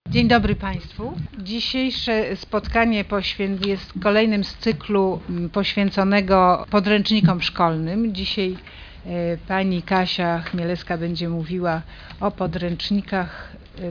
Dzień dobry Państwu. Dzisiejsze spotkanie jest kolejnym z cyklu poświęconego podręcznikom szkolnym. Dzisiaj pani Kasia Chmielewska będzie mówiła o podręcznikach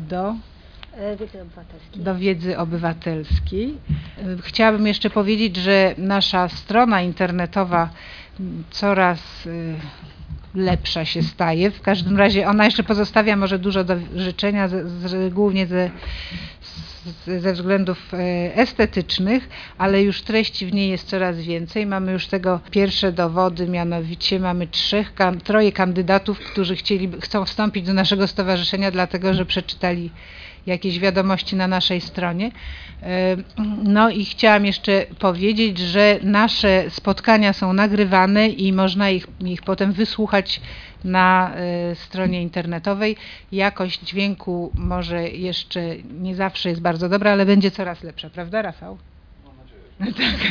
do wiedzy obywatelskiej. Chciałabym jeszcze powiedzieć, że nasza strona internetowa coraz lepsza się staje. W każdym razie ona jeszcze pozostawia może dużo do życzenia, głównie ze względów estetycznych, ale już treści w niej jest coraz więcej. Mamy już tego pierwsze dowody, mianowicie mamy troje kandydatów, którzy chcą wstąpić do naszego stowarzyszenia, dlatego że przeczytali jakieś wiadomości na naszej stronie. No i chciałam jeszcze powiedzieć, że nasze spotkania są nagrywane i można ich potem wysłuchać na stronie internetowej. Jakość dźwięku może jeszcze nie zawsze jest bardzo dobra, ale będzie coraz lepsza, prawda, Rafał? Mam nadzieję. Tak.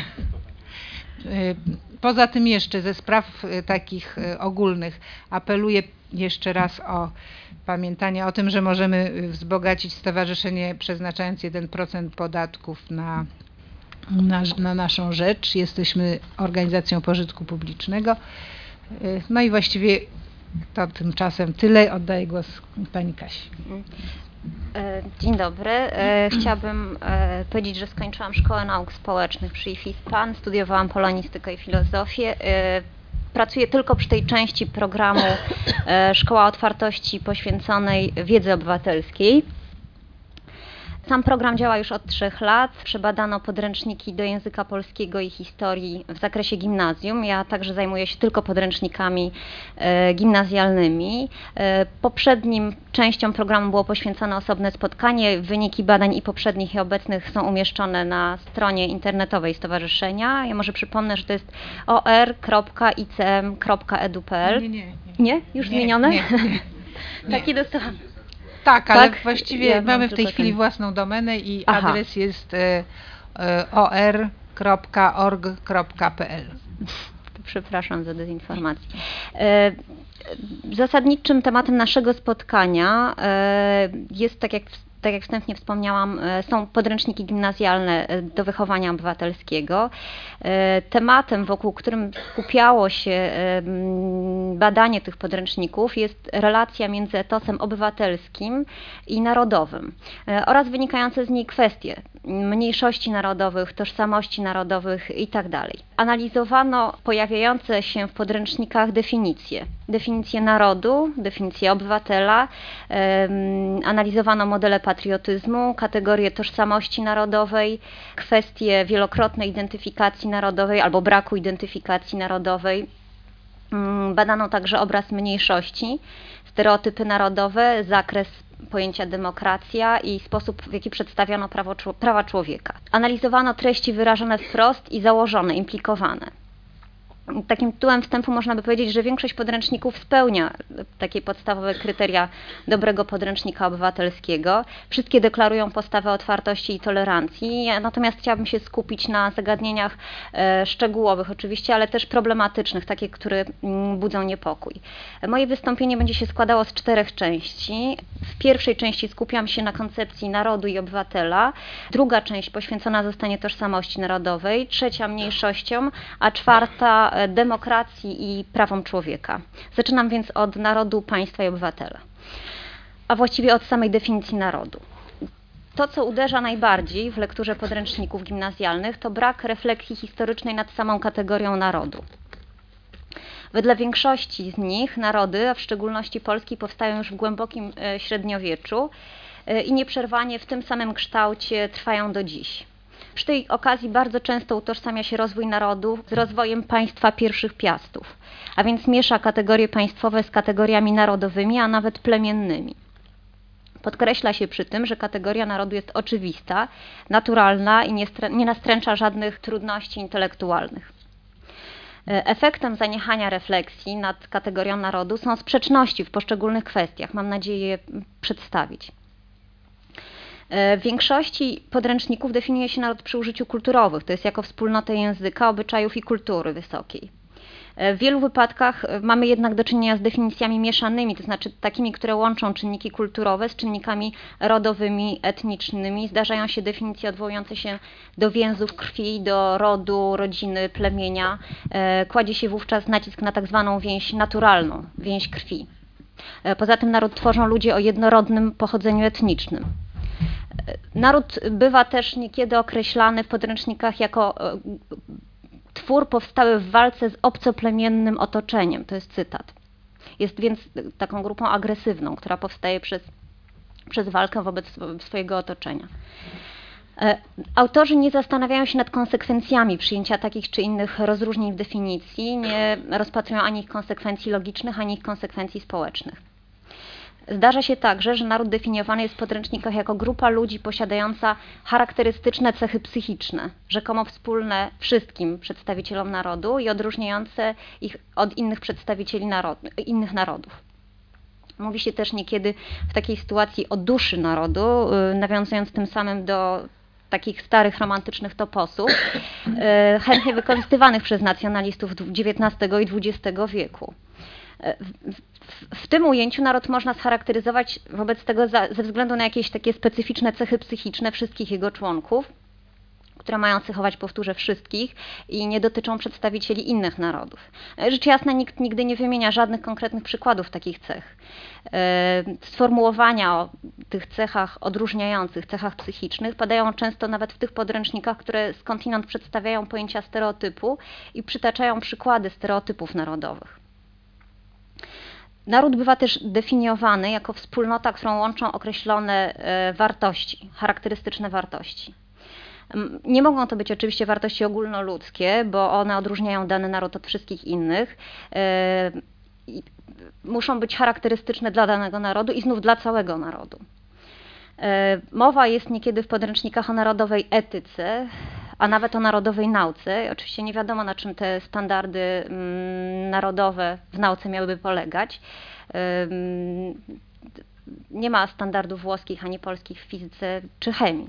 Poza tym jeszcze ze spraw takich ogólnych apeluję jeszcze raz o pamiętanie o tym, że możemy wzbogacić stowarzyszenie, przeznaczając 1% podatków na naszą rzecz. Jesteśmy organizacją pożytku publicznego. No i właściwie to tymczasem tyle. Oddaję głos pani Kasi. Dzień dobry. Chciałabym powiedzieć, że skończyłam Szkołę Nauk Społecznych przy IFISPAN, studiowałam polonistykę i filozofię. Pracuję tylko przy tej części programu Szkoła Otwartości poświęconej wiedzy obywatelskiej. Sam program działa już od 3 lat. Przebadano podręczniki do języka polskiego i historii w zakresie gimnazjum. Ja także zajmuję się tylko podręcznikami gimnazjalnymi. Poprzednim częściom programu było poświęcone osobne spotkanie. Wyniki badań i poprzednich i obecnych są umieszczone na stronie internetowej stowarzyszenia. Ja może przypomnę, że to jest or.icm.edu.pl. Nie? Już zmienione? Nie. Takie dostałam. Tak, ale właściwie mamy w tej chwili własną domenę i adres jest or.org.pl. Przepraszam za dezinformację. Zasadniczym tematem naszego spotkania jest, tak jak wstępnie wspomniałam, są podręczniki gimnazjalne do wychowania obywatelskiego. Tematem, wokół którym skupiało się badanie tych podręczników, jest relacja między etosem obywatelskim i narodowym oraz wynikające z niej kwestie mniejszości narodowych, tożsamości narodowych itd. Analizowano pojawiające się w podręcznikach definicje narodu, definicje obywatela, analizowano modele patriotyzmu, kategorie tożsamości narodowej, kwestie wielokrotnej identyfikacji narodowej albo braku identyfikacji narodowej. Badano także obraz mniejszości, stereotypy narodowe, zakres pojęcia demokracja i sposób, w jaki przedstawiano prawa człowieka. Analizowano treści wyrażone wprost i założone, implikowane. Takim tytułem wstępu można by powiedzieć, że większość podręczników spełnia takie podstawowe kryteria dobrego podręcznika obywatelskiego. Wszystkie deklarują postawę otwartości i tolerancji, natomiast chciałabym się skupić na zagadnieniach szczegółowych oczywiście, ale też problematycznych, takie, które budzą niepokój. Moje wystąpienie będzie się składało z 4 części. W pierwszej części skupiam się na koncepcji narodu i obywatela, druga część poświęcona zostanie tożsamości narodowej, trzecia mniejszościom, a czwarta demokracji i prawom człowieka. Zaczynam więc od narodu, państwa i obywatela, a właściwie od samej definicji narodu. To, co uderza najbardziej w lekturze podręczników gimnazjalnych, to brak refleksji historycznej nad samą kategorią narodu. Wedle większości z nich narody, a w szczególności Polski, powstają już w głębokim średniowieczu i nieprzerwanie w tym samym kształcie trwają do dziś. Przy tej okazji bardzo często utożsamia się rozwój narodu z rozwojem państwa pierwszych piastów, a więc miesza kategorie państwowe z kategoriami narodowymi, a nawet plemiennymi. Podkreśla się przy tym, że kategoria narodu jest oczywista, naturalna i nie nastręcza żadnych trudności intelektualnych. Efektem zaniechania refleksji nad kategorią narodu są sprzeczności w poszczególnych kwestiach. Mam nadzieję je przedstawić. W większości podręczników definiuje się naród przy użyciu kulturowych, to jest jako wspólnotę języka, obyczajów i kultury wysokiej. W wielu wypadkach mamy jednak do czynienia z definicjami mieszanymi, to znaczy takimi, które łączą czynniki kulturowe z czynnikami rodowymi, etnicznymi. Zdarzają się definicje odwołujące się do więzów krwi, do rodu, rodziny, plemienia. Kładzie się wówczas nacisk na tak zwaną więź naturalną, więź krwi. Poza tym naród tworzą ludzie o jednorodnym pochodzeniu etnicznym. Naród bywa też niekiedy określany w podręcznikach jako twór powstały w walce z obcoplemiennym otoczeniem. To jest cytat. Jest więc taką grupą agresywną, która powstaje przez walkę wobec swojego otoczenia. Autorzy nie zastanawiają się nad konsekwencjami przyjęcia takich czy innych rozróżnień w definicji, nie rozpatrują ani ich konsekwencji logicznych, ani ich konsekwencji społecznych. Zdarza się także, że naród definiowany jest w podręcznikach jako grupa ludzi posiadająca charakterystyczne cechy psychiczne, rzekomo wspólne wszystkim przedstawicielom narodu i odróżniające ich od innych przedstawicieli innych narodów. Mówi się też niekiedy w takiej sytuacji o duszy narodu, nawiązując tym samym do takich starych, romantycznych toposów, chętnie wykorzystywanych przez nacjonalistów XIX i XX wieku. W tym ujęciu naród można scharakteryzować wobec tego ze względu na jakieś takie specyficzne cechy psychiczne wszystkich jego członków, które mają cechować, powtórzę, wszystkich i nie dotyczą przedstawicieli innych narodów. Rzecz jasna, nikt nigdy nie wymienia żadnych konkretnych przykładów takich cech. Sformułowania o tych cechach odróżniających, cechach psychicznych padają często nawet w tych podręcznikach, które skądinąd przedstawiają pojęcia stereotypu i przytaczają przykłady stereotypów narodowych. Naród bywa też definiowany jako wspólnota, którą łączą określone wartości, charakterystyczne wartości. Nie mogą to być oczywiście wartości ogólnoludzkie, bo one odróżniają dany naród od wszystkich innych. Muszą być charakterystyczne dla danego narodu i znów dla całego narodu. Mowa jest niekiedy w podręcznikach o narodowej etyce, a nawet o narodowej nauce. Oczywiście nie wiadomo, na czym te standardy narodowe w nauce miałyby polegać. Nie ma standardów włoskich ani polskich w fizyce czy chemii.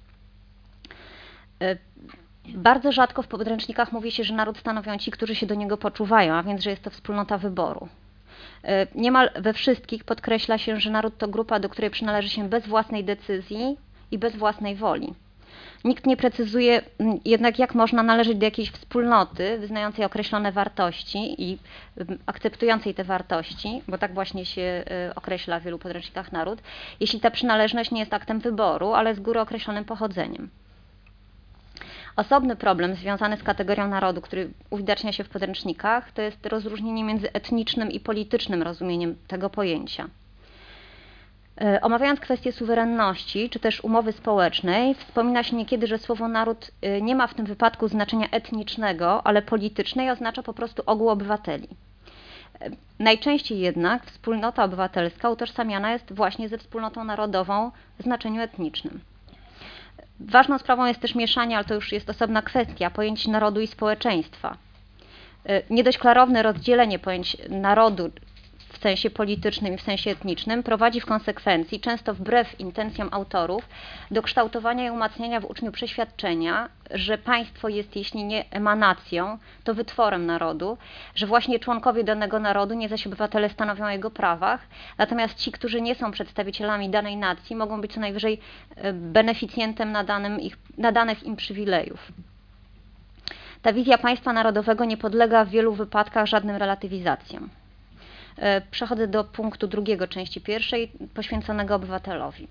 Bardzo rzadko w podręcznikach mówi się, że naród stanowią ci, którzy się do niego poczuwają, a więc, że jest to wspólnota wyboru. Niemal we wszystkich podkreśla się, że naród to grupa, do której przynależy się bez własnej decyzji i bez własnej woli. Nikt nie precyzuje jednak, jak można należeć do jakiejś wspólnoty wyznającej określone wartości i akceptującej te wartości, bo tak właśnie się określa w wielu podręcznikach naród, jeśli ta przynależność nie jest aktem wyboru, ale z góry określonym pochodzeniem. Osobny problem związany z kategorią narodu, który uwidacznia się w podręcznikach, to jest rozróżnienie między etnicznym i politycznym rozumieniem tego pojęcia. Omawiając kwestię suwerenności, czy też umowy społecznej, wspomina się niekiedy, że słowo naród nie ma w tym wypadku znaczenia etnicznego, ale polityczne i oznacza po prostu ogół obywateli. Najczęściej jednak wspólnota obywatelska utożsamiana jest właśnie ze wspólnotą narodową w znaczeniu etnicznym. Ważną sprawą jest też mieszanie, ale to już jest osobna kwestia, pojęć narodu i społeczeństwa. Nie dość klarowne rozdzielenie pojęć narodu w sensie politycznym i w sensie etnicznym prowadzi w konsekwencji, często wbrew intencjom autorów, do kształtowania i umacniania w uczniu przeświadczenia, że państwo jest, jeśli nie emanacją, to wytworem narodu, że właśnie członkowie danego narodu, nie zaś obywatele, stanowią o jego prawach, natomiast ci, którzy nie są przedstawicielami danej nacji, mogą być co najwyżej beneficjentem nadanych im przywilejów. Ta wizja państwa narodowego nie podlega w wielu wypadkach żadnym relatywizacjom. Przechodzę do punktu drugiego części pierwszej, poświęconego obywatelowi.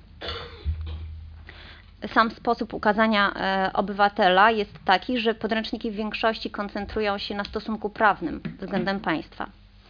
Sam sposób ukazania obywatela jest taki, że podręczniki w większości koncentrują się na stosunku prawnym względem państwa.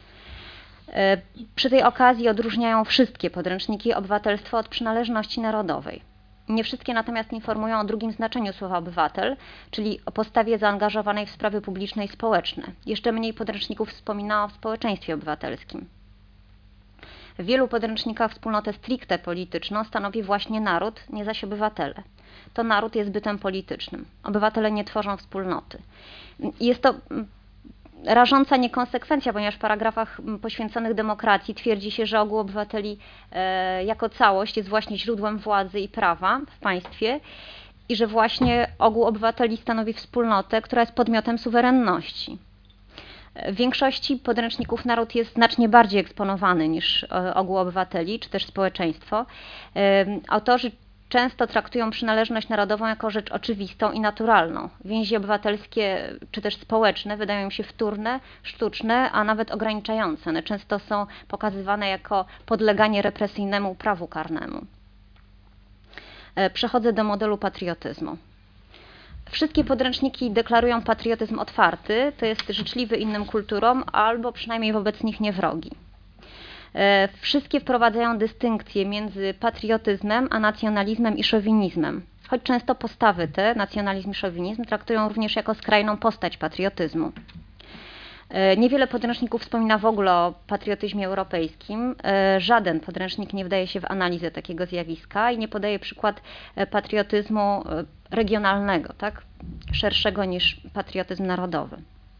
Przy tej okazji odróżniają wszystkie podręczniki obywatelstwo od przynależności narodowej. Nie wszystkie natomiast informują o drugim znaczeniu słowa obywatel, czyli o postawie zaangażowanej w sprawy publiczne i społeczne. Jeszcze mniej podręczników wspomina o społeczeństwie obywatelskim. W wielu podręcznikach wspólnotę stricte polityczną stanowi właśnie naród, nie zaś obywatele. To naród jest bytem politycznym. Obywatele nie tworzą wspólnoty. Jest to rażąca niekonsekwencja, ponieważ w paragrafach poświęconych demokracji twierdzi się, że ogół obywateli jako całość jest właśnie źródłem władzy i prawa w państwie i że właśnie ogół obywateli stanowi wspólnotę, która jest podmiotem suwerenności. W większości podręczników naród jest znacznie bardziej eksponowany niż ogół obywateli, czy też społeczeństwo. Autorzy często traktują przynależność narodową jako rzecz oczywistą i naturalną. Więzi obywatelskie czy też społeczne wydają im się wtórne, sztuczne, a nawet ograniczające. One często są pokazywane jako podleganie represyjnemu prawu karnemu. Przechodzę do modelu patriotyzmu. Wszystkie podręczniki deklarują patriotyzm otwarty, to jest życzliwy innym kulturom albo przynajmniej wobec nich niewrogi. Wszystkie wprowadzają dystynkcję między patriotyzmem a nacjonalizmem i szowinizmem, choć często postawy te, nacjonalizm i szowinizm, traktują również jako skrajną postać patriotyzmu. Niewiele podręczników wspomina w ogóle o patriotyzmie europejskim. Żaden podręcznik nie wdaje się w analizę takiego zjawiska i nie podaje przykład patriotyzmu regionalnego, tak? Szerszego niż patriotyzm narodowy.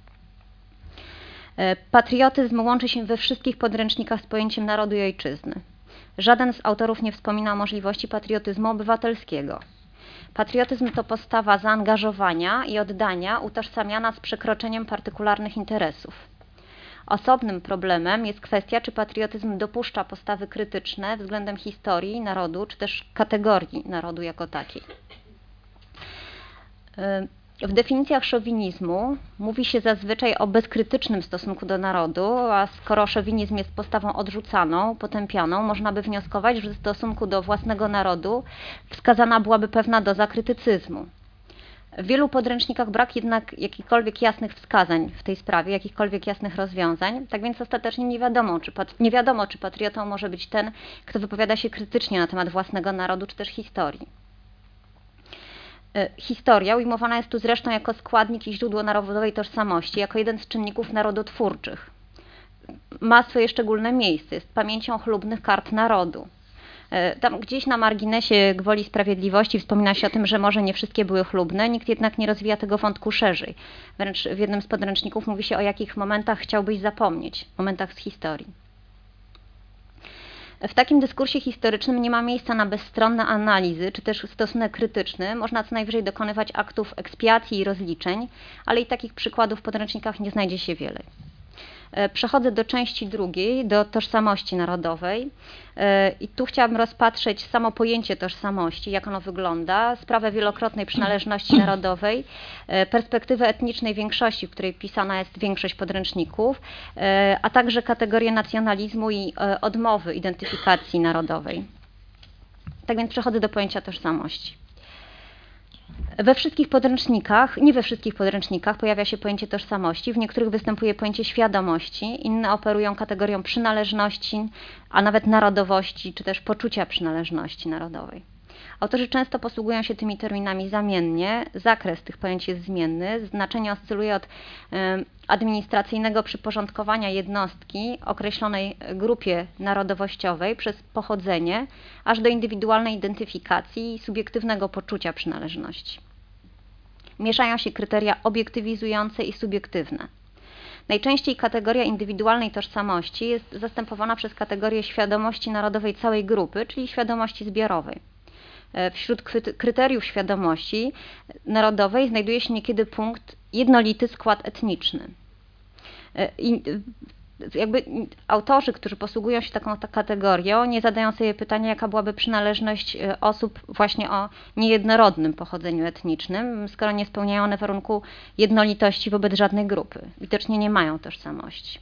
Patriotyzm łączy się we wszystkich podręcznikach z pojęciem narodu i ojczyzny. Żaden z autorów nie wspomina o możliwości patriotyzmu obywatelskiego. Patriotyzm to postawa zaangażowania i oddania utożsamiana z przekroczeniem partykularnych interesów. Osobnym problemem jest kwestia, czy patriotyzm dopuszcza postawy krytyczne względem historii narodu, czy też kategorii narodu jako takiej. W definicjach szowinizmu mówi się zazwyczaj o bezkrytycznym stosunku do narodu, a skoro szowinizm jest postawą odrzucaną, potępianą, można by wnioskować, że w stosunku do własnego narodu wskazana byłaby pewna doza krytycyzmu. W wielu podręcznikach brak jednak jakichkolwiek jasnych wskazań w tej sprawie, jakichkolwiek jasnych rozwiązań, tak więc ostatecznie nie wiadomo, czy patriotą może być ten, kto wypowiada się krytycznie na temat własnego narodu, czy też historii. Historia ujmowana jest tu zresztą jako składnik i źródło narodowej tożsamości, jako jeden z czynników narodotwórczych. Ma swoje szczególne miejsce, jest pamięcią chlubnych kart narodu. Tam gdzieś na marginesie gwoli sprawiedliwości wspomina się o tym, że może nie wszystkie były chlubne, nikt jednak nie rozwija tego wątku szerzej. Wręcz w jednym z podręczników mówi się, o jakich momentach chciałbyś zapomnieć, momentach z historii. W takim dyskursie historycznym nie ma miejsca na bezstronne analizy, czy też stosunek krytyczny. Można co najwyżej dokonywać aktów ekspiacji i rozliczeń, ale i takich przykładów w podręcznikach nie znajdzie się wiele. Przechodzę do części drugiej, do tożsamości narodowej. I tu chciałabym rozpatrzeć samo pojęcie tożsamości, jak ono wygląda, sprawę wielokrotnej przynależności narodowej, perspektywę etnicznej większości, w której pisana jest większość podręczników, a także kategorię nacjonalizmu i odmowy identyfikacji narodowej. Tak więc przechodzę do pojęcia tożsamości. Nie we wszystkich podręcznikach pojawia się pojęcie tożsamości, w niektórych występuje pojęcie świadomości, inne operują kategorią przynależności, a nawet narodowości, czy też poczucia przynależności narodowej. Autorzy często posługują się tymi terminami zamiennie, zakres tych pojęć jest zmienny, znaczenie oscyluje od administracyjnego przyporządkowania jednostki określonej grupie narodowościowej przez pochodzenie, aż do indywidualnej identyfikacji i subiektywnego poczucia przynależności. Mieszają się kryteria obiektywizujące i subiektywne. Najczęściej kategoria indywidualnej tożsamości jest zastępowana przez kategorię świadomości narodowej całej grupy, czyli świadomości zbiorowej. Wśród kryteriów świadomości narodowej znajduje się niekiedy punkt jednolity skład etniczny. Autorzy, którzy posługują się taką kategorią, nie zadają sobie pytania, jaka byłaby przynależność osób właśnie o niejednorodnym pochodzeniu etnicznym, skoro nie spełniają one warunku jednolitości wobec żadnej grupy. Widocznie nie mają tożsamości.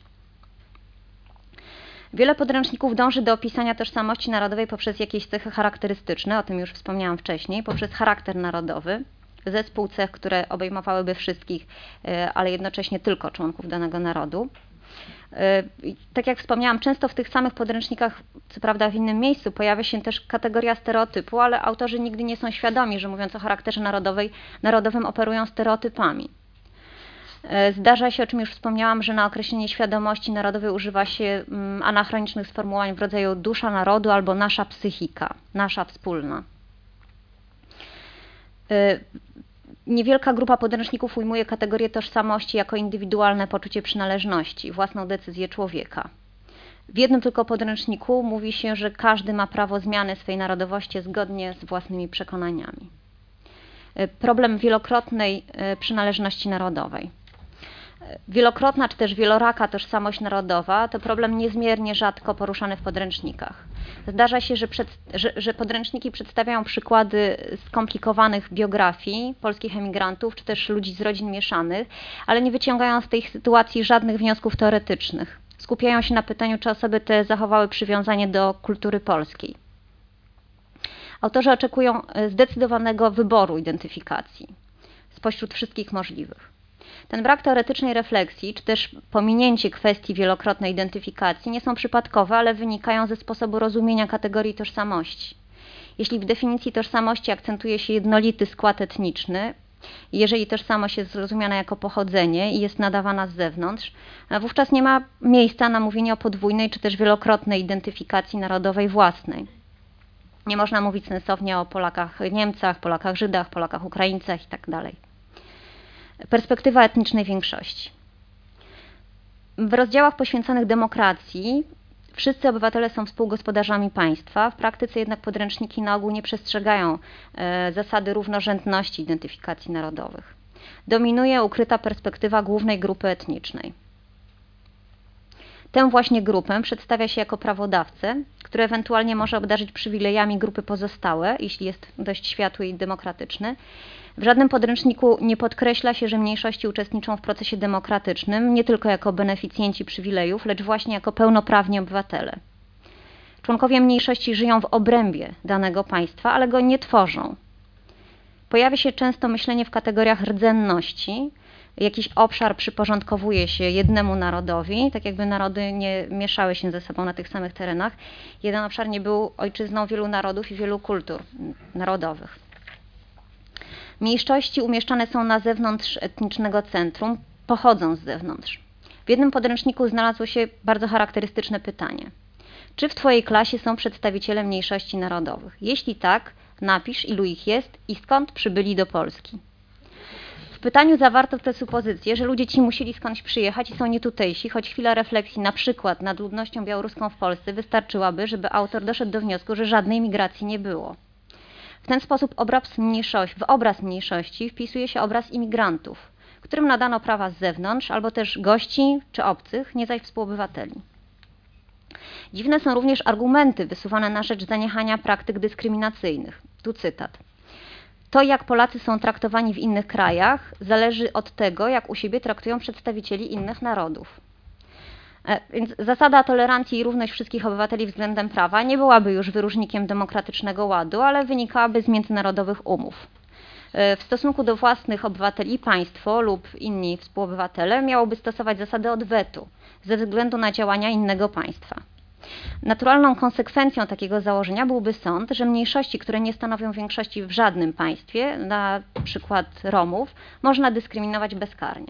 Wiele podręczników dąży do opisania tożsamości narodowej poprzez jakieś cechy charakterystyczne, o tym już wspomniałam wcześniej, poprzez charakter narodowy, zespół cech, które obejmowałyby wszystkich, ale jednocześnie tylko członków danego narodu. Tak jak wspomniałam, często w tych samych podręcznikach, co prawda w innym miejscu, pojawia się też kategoria stereotypu, ale autorzy nigdy nie są świadomi, że mówiąc o charakterze narodowym operują stereotypami. Zdarza się, o czym już wspomniałam, że na określenie świadomości narodowej używa się anachronicznych sformułowań w rodzaju dusza narodu albo nasza psychika, nasza wspólna. Niewielka grupa podręczników ujmuje kategorię tożsamości jako indywidualne poczucie przynależności, własną decyzję człowieka. W jednym tylko podręczniku mówi się, że każdy ma prawo zmiany swej narodowości zgodnie z własnymi przekonaniami. Problem wielokrotnej przynależności narodowej. Wielokrotna czy też wieloraka tożsamość narodowa to problem niezmiernie rzadko poruszany w podręcznikach. Zdarza się, że podręczniki przedstawiają przykłady skomplikowanych biografii polskich emigrantów czy też ludzi z rodzin mieszanych, ale nie wyciągają z tej sytuacji żadnych wniosków teoretycznych. Skupiają się na pytaniu, czy osoby te zachowały przywiązanie do kultury polskiej. Autorzy oczekują zdecydowanego wyboru identyfikacji spośród wszystkich możliwych. Ten brak teoretycznej refleksji, czy też pominięcie kwestii wielokrotnej identyfikacji nie są przypadkowe, ale wynikają ze sposobu rozumienia kategorii tożsamości. Jeśli w definicji tożsamości akcentuje się jednolity skład etniczny, jeżeli tożsamość jest zrozumiana jako pochodzenie i jest nadawana z zewnątrz, wówczas nie ma miejsca na mówienie o podwójnej czy też wielokrotnej identyfikacji narodowej własnej. Nie można mówić sensownie o Polakach Niemcach, Polakach Żydach, Polakach Ukraińcach itd. Perspektywa etnicznej większości. W rozdziałach poświęconych demokracji wszyscy obywatele są współgospodarzami państwa, w praktyce jednak podręczniki na ogół nie przestrzegają zasady równorzędności identyfikacji narodowych. Dominuje ukryta perspektywa głównej grupy etnicznej. Tę właśnie grupę przedstawia się jako prawodawcę, który ewentualnie może obdarzyć przywilejami grupy pozostałe, jeśli jest dość światły i demokratyczny. W żadnym podręczniku nie podkreśla się, że mniejszości uczestniczą w procesie demokratycznym nie tylko jako beneficjenci przywilejów, lecz właśnie jako pełnoprawni obywatele. Członkowie mniejszości żyją w obrębie danego państwa, ale go nie tworzą. Pojawia się często myślenie w kategoriach rdzenności. Jakiś obszar przyporządkowuje się jednemu narodowi, tak jakby narody nie mieszały się ze sobą na tych samych terenach. Jeden obszar nie był ojczyzną wielu narodów i wielu kultur narodowych. Mniejszości umieszczane są na zewnątrz etnicznego centrum, pochodzą z zewnątrz. W jednym podręczniku znalazło się bardzo charakterystyczne pytanie. Czy w Twojej klasie są przedstawiciele mniejszości narodowych? Jeśli tak, napisz, ilu ich jest i skąd przybyli do Polski. W pytaniu zawarto tę supozycję, że ludzie ci musieli skądś przyjechać i są nietutejsi, choć chwila refleksji na przykład nad ludnością białoruską w Polsce wystarczyłaby, żeby autor doszedł do wniosku, że żadnej migracji nie było. W ten sposób w obraz mniejszości wpisuje się obraz imigrantów, którym nadano prawa z zewnątrz, albo też gości czy obcych, nie zaś współobywateli. Dziwne są również argumenty wysuwane na rzecz zaniechania praktyk dyskryminacyjnych. Tu cytat. To, jak Polacy są traktowani w innych krajach, zależy od tego, jak u siebie traktują przedstawicieli innych narodów. Więc zasada tolerancji i równość wszystkich obywateli względem prawa nie byłaby już wyróżnikiem demokratycznego ładu, ale wynikałaby z międzynarodowych umów. W stosunku do własnych obywateli państwo lub inni współobywatele miałoby stosować zasadę odwetu ze względu na działania innego państwa. Naturalną konsekwencją takiego założenia byłby sąd, że mniejszości, które nie stanowią większości w żadnym państwie, na przykład Romów, można dyskryminować bezkarnie.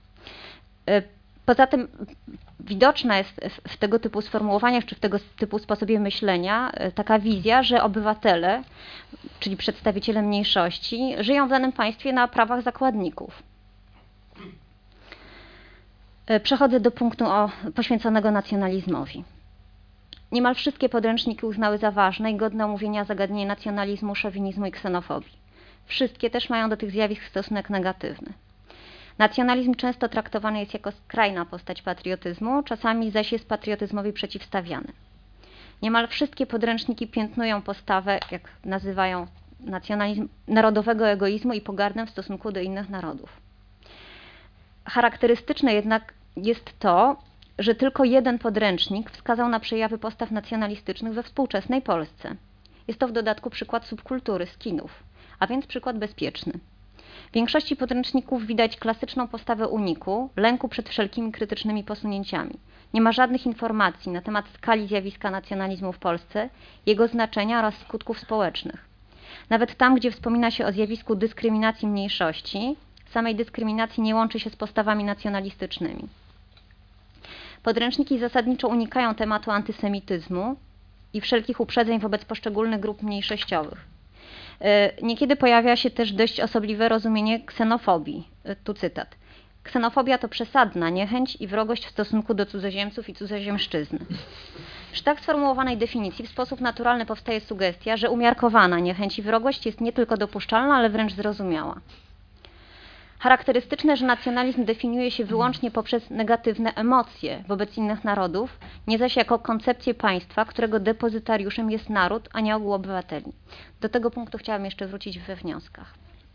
Poza tym widoczna jest w tego typu sformułowaniach czy w tego typu sposobie myślenia taka wizja, że obywatele, czyli przedstawiciele mniejszości, żyją w danym państwie na prawach zakładników. Przechodzę do punktu poświęconego nacjonalizmowi. Niemal wszystkie podręczniki uznały za ważne i godne omówienia zagadnienie nacjonalizmu, szowinizmu i ksenofobii. Wszystkie też mają do tych zjawisk stosunek negatywny. Nacjonalizm często traktowany jest jako skrajna postać patriotyzmu, czasami zaś jest patriotyzmowi przeciwstawiany. Niemal wszystkie podręczniki piętnują postawę, jak nazywają nacjonalizm, narodowego egoizmu i pogardę w stosunku do innych narodów. Charakterystyczne jednak jest to, że tylko jeden podręcznik wskazał na przejawy postaw nacjonalistycznych we współczesnej Polsce. Jest to w dodatku przykład subkultury, skinów, a więc przykład bezpieczny. W większości podręczników widać klasyczną postawę uniku, lęku przed wszelkimi krytycznymi posunięciami. Nie ma żadnych informacji na temat skali zjawiska nacjonalizmu w Polsce, jego znaczenia oraz skutków społecznych. Nawet tam, gdzie wspomina się o zjawisku dyskryminacji mniejszości, samej dyskryminacji nie łączy się z postawami nacjonalistycznymi. Podręczniki zasadniczo unikają tematu antysemityzmu i wszelkich uprzedzeń wobec poszczególnych grup mniejszościowych. Niekiedy pojawia się też dość osobliwe rozumienie ksenofobii. Tu cytat. Ksenofobia to przesadna niechęć i wrogość w stosunku do cudzoziemców i cudzoziemszczyzny. Przy tak sformułowanej definicji w sposób naturalny powstaje sugestia, że umiarkowana niechęć i wrogość jest nie tylko dopuszczalna, ale wręcz zrozumiała. Charakterystyczne, że nacjonalizm definiuje się wyłącznie poprzez negatywne emocje wobec innych narodów, nie zaś jako koncepcję państwa, którego depozytariuszem jest naród, a nie ogół obywateli. Do tego punktu chciałam jeszcze wrócić we wnioskach.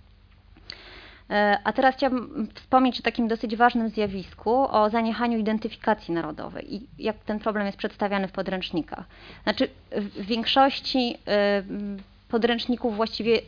A teraz chciałabym wspomnieć o takim dosyć ważnym zjawisku, o zaniechaniu identyfikacji narodowej i jak ten problem jest przedstawiany w podręcznikach. Znaczy, w większości podręczników właściwie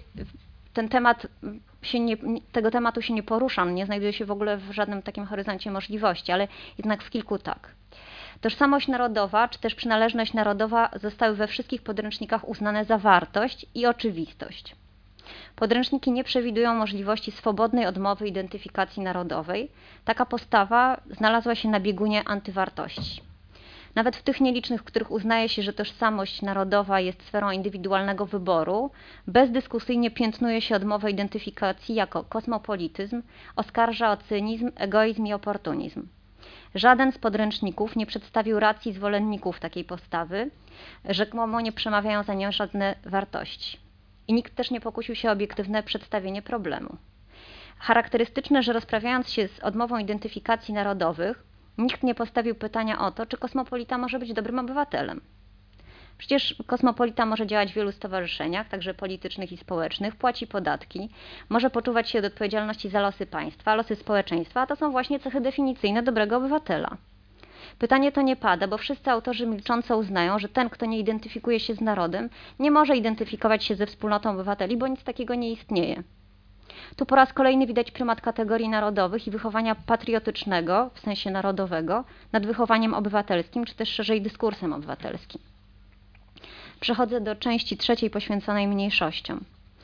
tego tematu się nie porusza, nie znajduje się w ogóle w żadnym takim horyzoncie możliwości, ale jednak w kilku tak. Tożsamość narodowa, czy też przynależność narodowa zostały we wszystkich podręcznikach uznane za wartość i oczywistość. Podręczniki nie przewidują możliwości swobodnej odmowy identyfikacji narodowej. Taka postawa znalazła się na biegunie antywartości. Nawet w tych nielicznych, w których uznaje się, że tożsamość narodowa jest sferą indywidualnego wyboru, bezdyskusyjnie piętnuje się odmowę identyfikacji jako kosmopolityzm, oskarża o cynizm, egoizm i oportunizm. Żaden z podręczników nie przedstawił racji zwolenników takiej postawy, rzekomo nie przemawiają za nią żadne wartości. I nikt też nie pokusił się o obiektywne przedstawienie problemu. Charakterystyczne, że rozprawiając się z odmową identyfikacji narodowych, nikt nie postawił pytania o to, czy kosmopolita może być dobrym obywatelem. Przecież kosmopolita może działać w wielu stowarzyszeniach, także politycznych i społecznych, płaci podatki, może poczuwać się do odpowiedzialności za losy państwa, losy społeczeństwa, a to są właśnie cechy definicyjne dobrego obywatela. Pytanie to nie pada, bo wszyscy autorzy milcząco uznają, że ten, kto nie identyfikuje się z narodem, nie może identyfikować się ze wspólnotą obywateli, bo nic takiego nie istnieje. Tu po raz kolejny widać prymat kategorii narodowych i wychowania patriotycznego, w sensie narodowego, nad wychowaniem obywatelskim, czy też szerzej dyskursem obywatelskim. Przechodzę do części trzeciej poświęconej mniejszościom.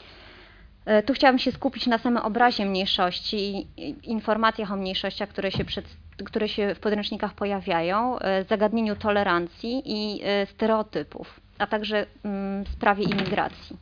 Tu chciałabym się skupić na samym obrazie mniejszości i informacjach o mniejszościach, które się w podręcznikach pojawiają, zagadnieniu tolerancji i stereotypów, a także sprawie imigracji.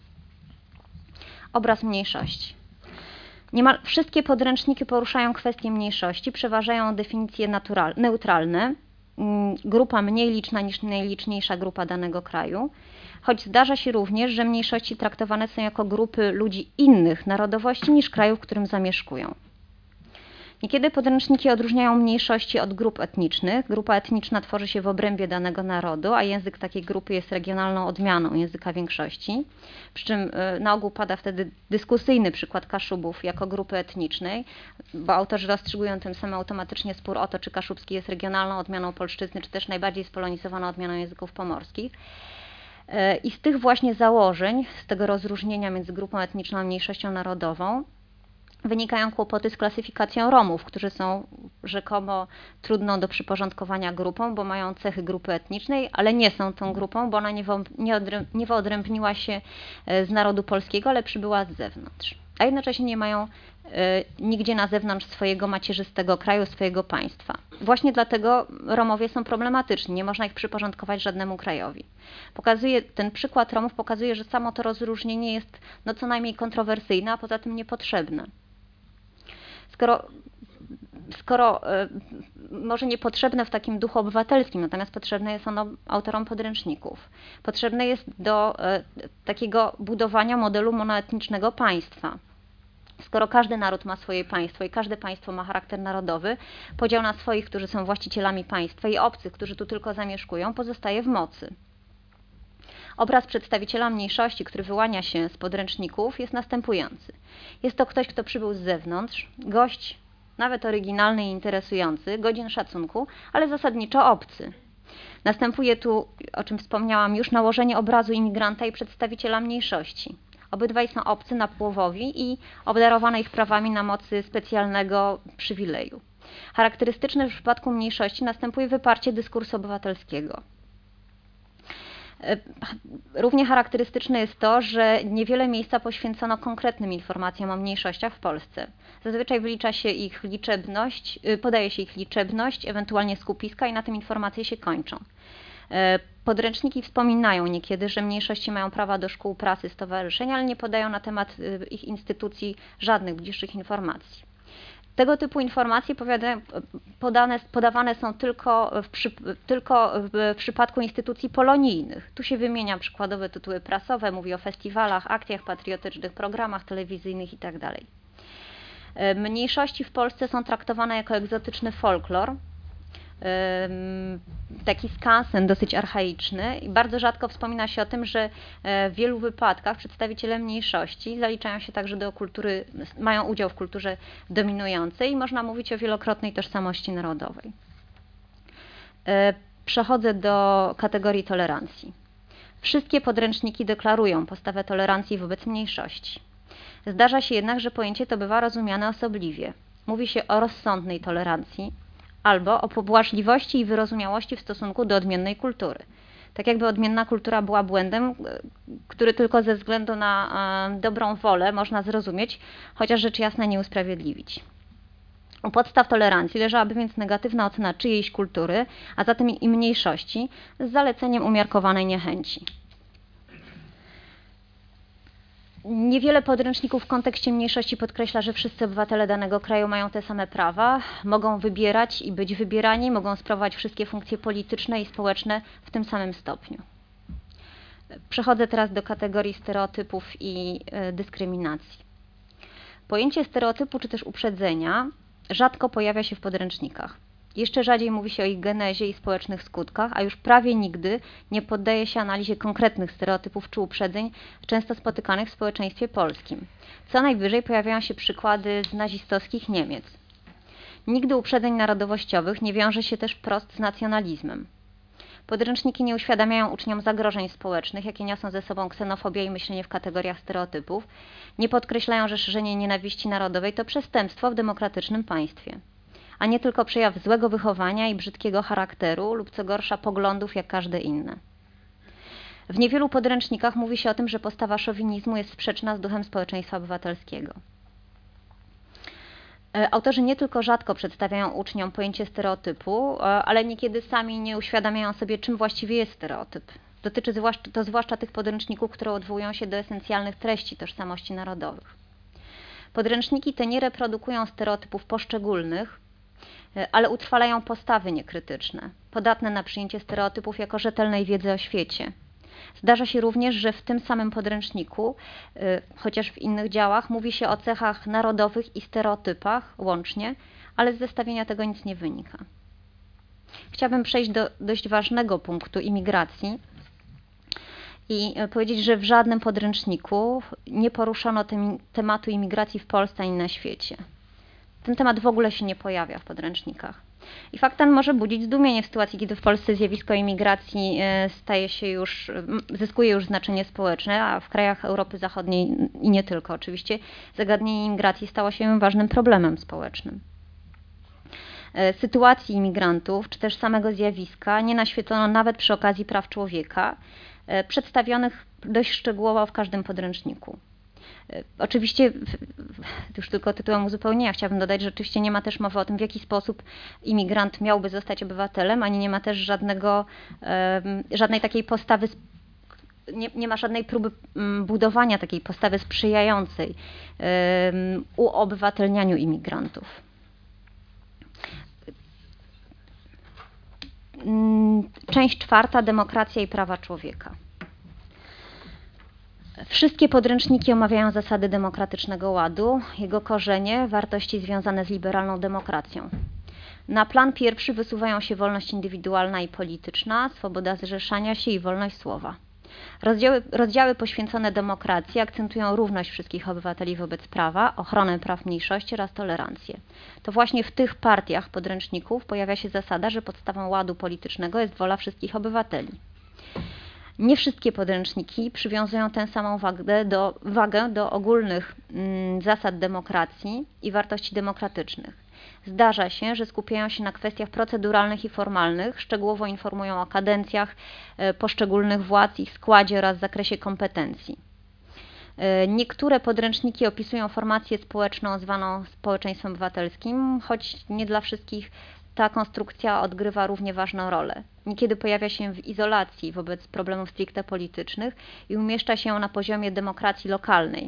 Obraz mniejszości. Niemal wszystkie podręczniki poruszają kwestie mniejszości, przeważają definicje neutralne, grupa mniej liczna niż najliczniejsza grupa danego kraju, choć zdarza się również, że mniejszości traktowane są jako grupy ludzi innych narodowości niż kraju, w którym zamieszkują. Niekiedy podręczniki odróżniają mniejszości od grup etnicznych. Grupa etniczna tworzy się w obrębie danego narodu, a język takiej grupy jest regionalną odmianą języka większości. Przy czym na ogół pada wtedy dyskusyjny przykład Kaszubów jako grupy etnicznej, bo autorzy rozstrzygują tym samym automatycznie spór o to, czy kaszubski jest regionalną odmianą polszczyzny, czy też najbardziej spolonizowaną odmianą języków pomorskich. I z tych właśnie założeń, z tego rozróżnienia między grupą etniczną a mniejszością narodową, wynikają kłopoty z klasyfikacją Romów, którzy są rzekomo trudną do przyporządkowania grupą, bo mają cechy grupy etnicznej, ale nie są tą grupą, bo ona nie wyodrębniła się z narodu polskiego, ale przybyła z zewnątrz. A jednocześnie nie mają nigdzie na zewnątrz swojego macierzystego kraju, swojego państwa. Właśnie dlatego Romowie są problematyczni, nie można ich przyporządkować żadnemu krajowi. Ten przykład Romów pokazuje, że samo to rozróżnienie jest co najmniej kontrowersyjne, a poza tym niepotrzebne. Skoro może niepotrzebne w takim duchu obywatelskim, natomiast potrzebne jest ono autorom podręczników. Potrzebne jest do takiego budowania modelu monoetnicznego państwa. Skoro każdy naród ma swoje państwo i każde państwo ma charakter narodowy, podział na swoich, którzy są właścicielami państwa, i obcych, którzy tu tylko zamieszkują, pozostaje w mocy. Obraz przedstawiciela mniejszości, który wyłania się z podręczników, jest następujący. Jest to ktoś, kto przybył z zewnątrz, gość nawet oryginalny i interesujący, godzien szacunku, ale zasadniczo obcy. Następuje tu, o czym wspomniałam już, nałożenie obrazu imigranta i przedstawiciela mniejszości. Obydwaj są obcy napływowi i obdarowane ich prawami na mocy specjalnego przywileju. Charakterystyczne w przypadku mniejszości następuje wyparcie dyskursu obywatelskiego. Równie charakterystyczne jest to, że niewiele miejsca poświęcono konkretnym informacjom o mniejszościach w Polsce. Zazwyczaj wylicza się ich liczebność, podaje się ich liczebność, ewentualnie skupiska i na tym informacje się kończą. Podręczniki wspominają niekiedy, że mniejszości mają prawa do szkół, prasy, stowarzyszeń, ale nie podają na temat ich instytucji żadnych bliższych informacji. Tego typu informacje podawane są tylko w przypadku instytucji polonijnych. Tu się wymienia przykładowe tytuły prasowe, mówi o festiwalach, akcjach patriotycznych, programach telewizyjnych itd. Mniejszości w Polsce są traktowane jako egzotyczny folklor, taki skansen dosyć archaiczny i bardzo rzadko wspomina się o tym, że w wielu wypadkach przedstawiciele mniejszości zaliczają się także do kultury, mają udział w kulturze dominującej i można mówić o wielokrotnej tożsamości narodowej. Przechodzę do kategorii tolerancji. Wszystkie podręczniki deklarują postawę tolerancji wobec mniejszości. Zdarza się jednak, że pojęcie to bywa rozumiane osobliwie. Mówi się o rozsądnej tolerancji albo o pobłażliwości i wyrozumiałości w stosunku do odmiennej kultury. Tak jakby odmienna kultura była błędem, który tylko ze względu na dobrą wolę można zrozumieć, chociaż rzecz jasna nie usprawiedliwić. U podstaw tolerancji leżałaby więc negatywna ocena czyjejś kultury, a zatem i mniejszości, z zaleceniem umiarkowanej niechęci. Niewiele podręczników w kontekście mniejszości podkreśla, że wszyscy obywatele danego kraju mają te same prawa, mogą wybierać i być wybierani, mogą sprawować wszystkie funkcje polityczne i społeczne w tym samym stopniu. Przechodzę teraz do kategorii stereotypów i dyskryminacji. Pojęcie stereotypu czy też uprzedzenia rzadko pojawia się w podręcznikach. Jeszcze rzadziej mówi się o ich genezie i społecznych skutkach, a już prawie nigdy nie poddaje się analizie konkretnych stereotypów czy uprzedzeń, często spotykanych w społeczeństwie polskim. Co najwyżej pojawiają się przykłady z nazistowskich Niemiec. Nigdy uprzedzeń narodowościowych nie wiąże się też wprost z nacjonalizmem. Podręczniki nie uświadamiają uczniom zagrożeń społecznych, jakie niosą ze sobą ksenofobia i myślenie w kategoriach stereotypów. Nie podkreślają, że szerzenie nienawiści narodowej to przestępstwo w demokratycznym państwie, a nie tylko przejaw złego wychowania i brzydkiego charakteru lub co gorsza poglądów jak każde inne. W niewielu podręcznikach mówi się o tym, że postawa szowinizmu jest sprzeczna z duchem społeczeństwa obywatelskiego. Autorzy nie tylko rzadko przedstawiają uczniom pojęcie stereotypu, ale niekiedy sami nie uświadamiają sobie, czym właściwie jest stereotyp. Dotyczy to zwłaszcza tych podręczników, które odwołują się do esencjalnych treści tożsamości narodowych. Podręczniki te nie reprodukują stereotypów poszczególnych, ale utrwalają postawy niekrytyczne, podatne na przyjęcie stereotypów jako rzetelnej wiedzy o świecie. Zdarza się również, że w tym samym podręczniku, chociaż w innych działach, mówi się o cechach narodowych i stereotypach łącznie, ale z zestawienia tego nic nie wynika. Chciałabym przejść do dość ważnego punktu imigracji i powiedzieć, że w żadnym podręczniku nie poruszono tematu imigracji w Polsce ani na świecie. Ten temat w ogóle się nie pojawia w podręcznikach. I fakt ten może budzić zdumienie w sytuacji, kiedy w Polsce zjawisko imigracji zyskuje już znaczenie społeczne, a w krajach Europy Zachodniej i nie tylko oczywiście, zagadnienie imigracji stało się ważnym problemem społecznym. Sytuacji imigrantów, czy też samego zjawiska nie naświetlono nawet przy okazji praw człowieka, przedstawionych dość szczegółowo w każdym podręczniku. Oczywiście, już tylko tytułem uzupełnienia chciałabym dodać, że oczywiście nie ma też mowy o tym, w jaki sposób imigrant miałby zostać obywatelem, ani nie ma też żadnej takiej postawy, nie ma żadnej próby budowania takiej postawy sprzyjającej uobywatelnianiu imigrantów. Część czwarta: demokracja i prawa człowieka. Wszystkie podręczniki omawiają zasady demokratycznego ładu, jego korzenie, wartości związane z liberalną demokracją. Na plan pierwszy wysuwają się wolność indywidualna i polityczna, swoboda zrzeszania się i wolność słowa. Rozdziały poświęcone demokracji akcentują równość wszystkich obywateli wobec prawa, ochronę praw mniejszości oraz tolerancję. To właśnie w tych partiach podręczników pojawia się zasada, że podstawą ładu politycznego jest wola wszystkich obywateli. Nie wszystkie podręczniki przywiązują tę samą wagę do ogólnych zasad demokracji i wartości demokratycznych. Zdarza się, że skupiają się na kwestiach proceduralnych i formalnych, szczegółowo informują o kadencjach poszczególnych władz, ich składzie oraz zakresie kompetencji. Niektóre podręczniki opisują formację społeczną zwaną społeczeństwem obywatelskim, choć nie dla wszystkich ta konstrukcja odgrywa równie ważną rolę. Niekiedy pojawia się w izolacji wobec problemów stricte politycznych i umieszcza się na poziomie demokracji lokalnej.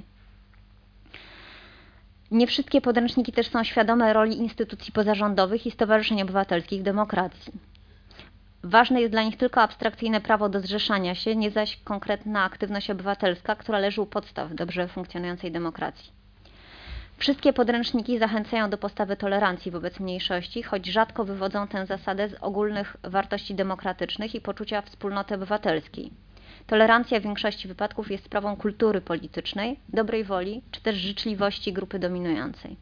Nie wszystkie podręczniki też są świadome roli instytucji pozarządowych i stowarzyszeń obywatelskich w demokracji. Ważne jest dla nich tylko abstrakcyjne prawo do zrzeszania się, nie zaś konkretna aktywność obywatelska, która leży u podstaw dobrze funkcjonującej demokracji. Wszystkie podręczniki zachęcają do postawy tolerancji wobec mniejszości, choć rzadko wywodzą tę zasadę z ogólnych wartości demokratycznych i poczucia wspólnoty obywatelskiej. Tolerancja w większości wypadków jest sprawą kultury politycznej, dobrej woli czy też życzliwości grupy dominującej.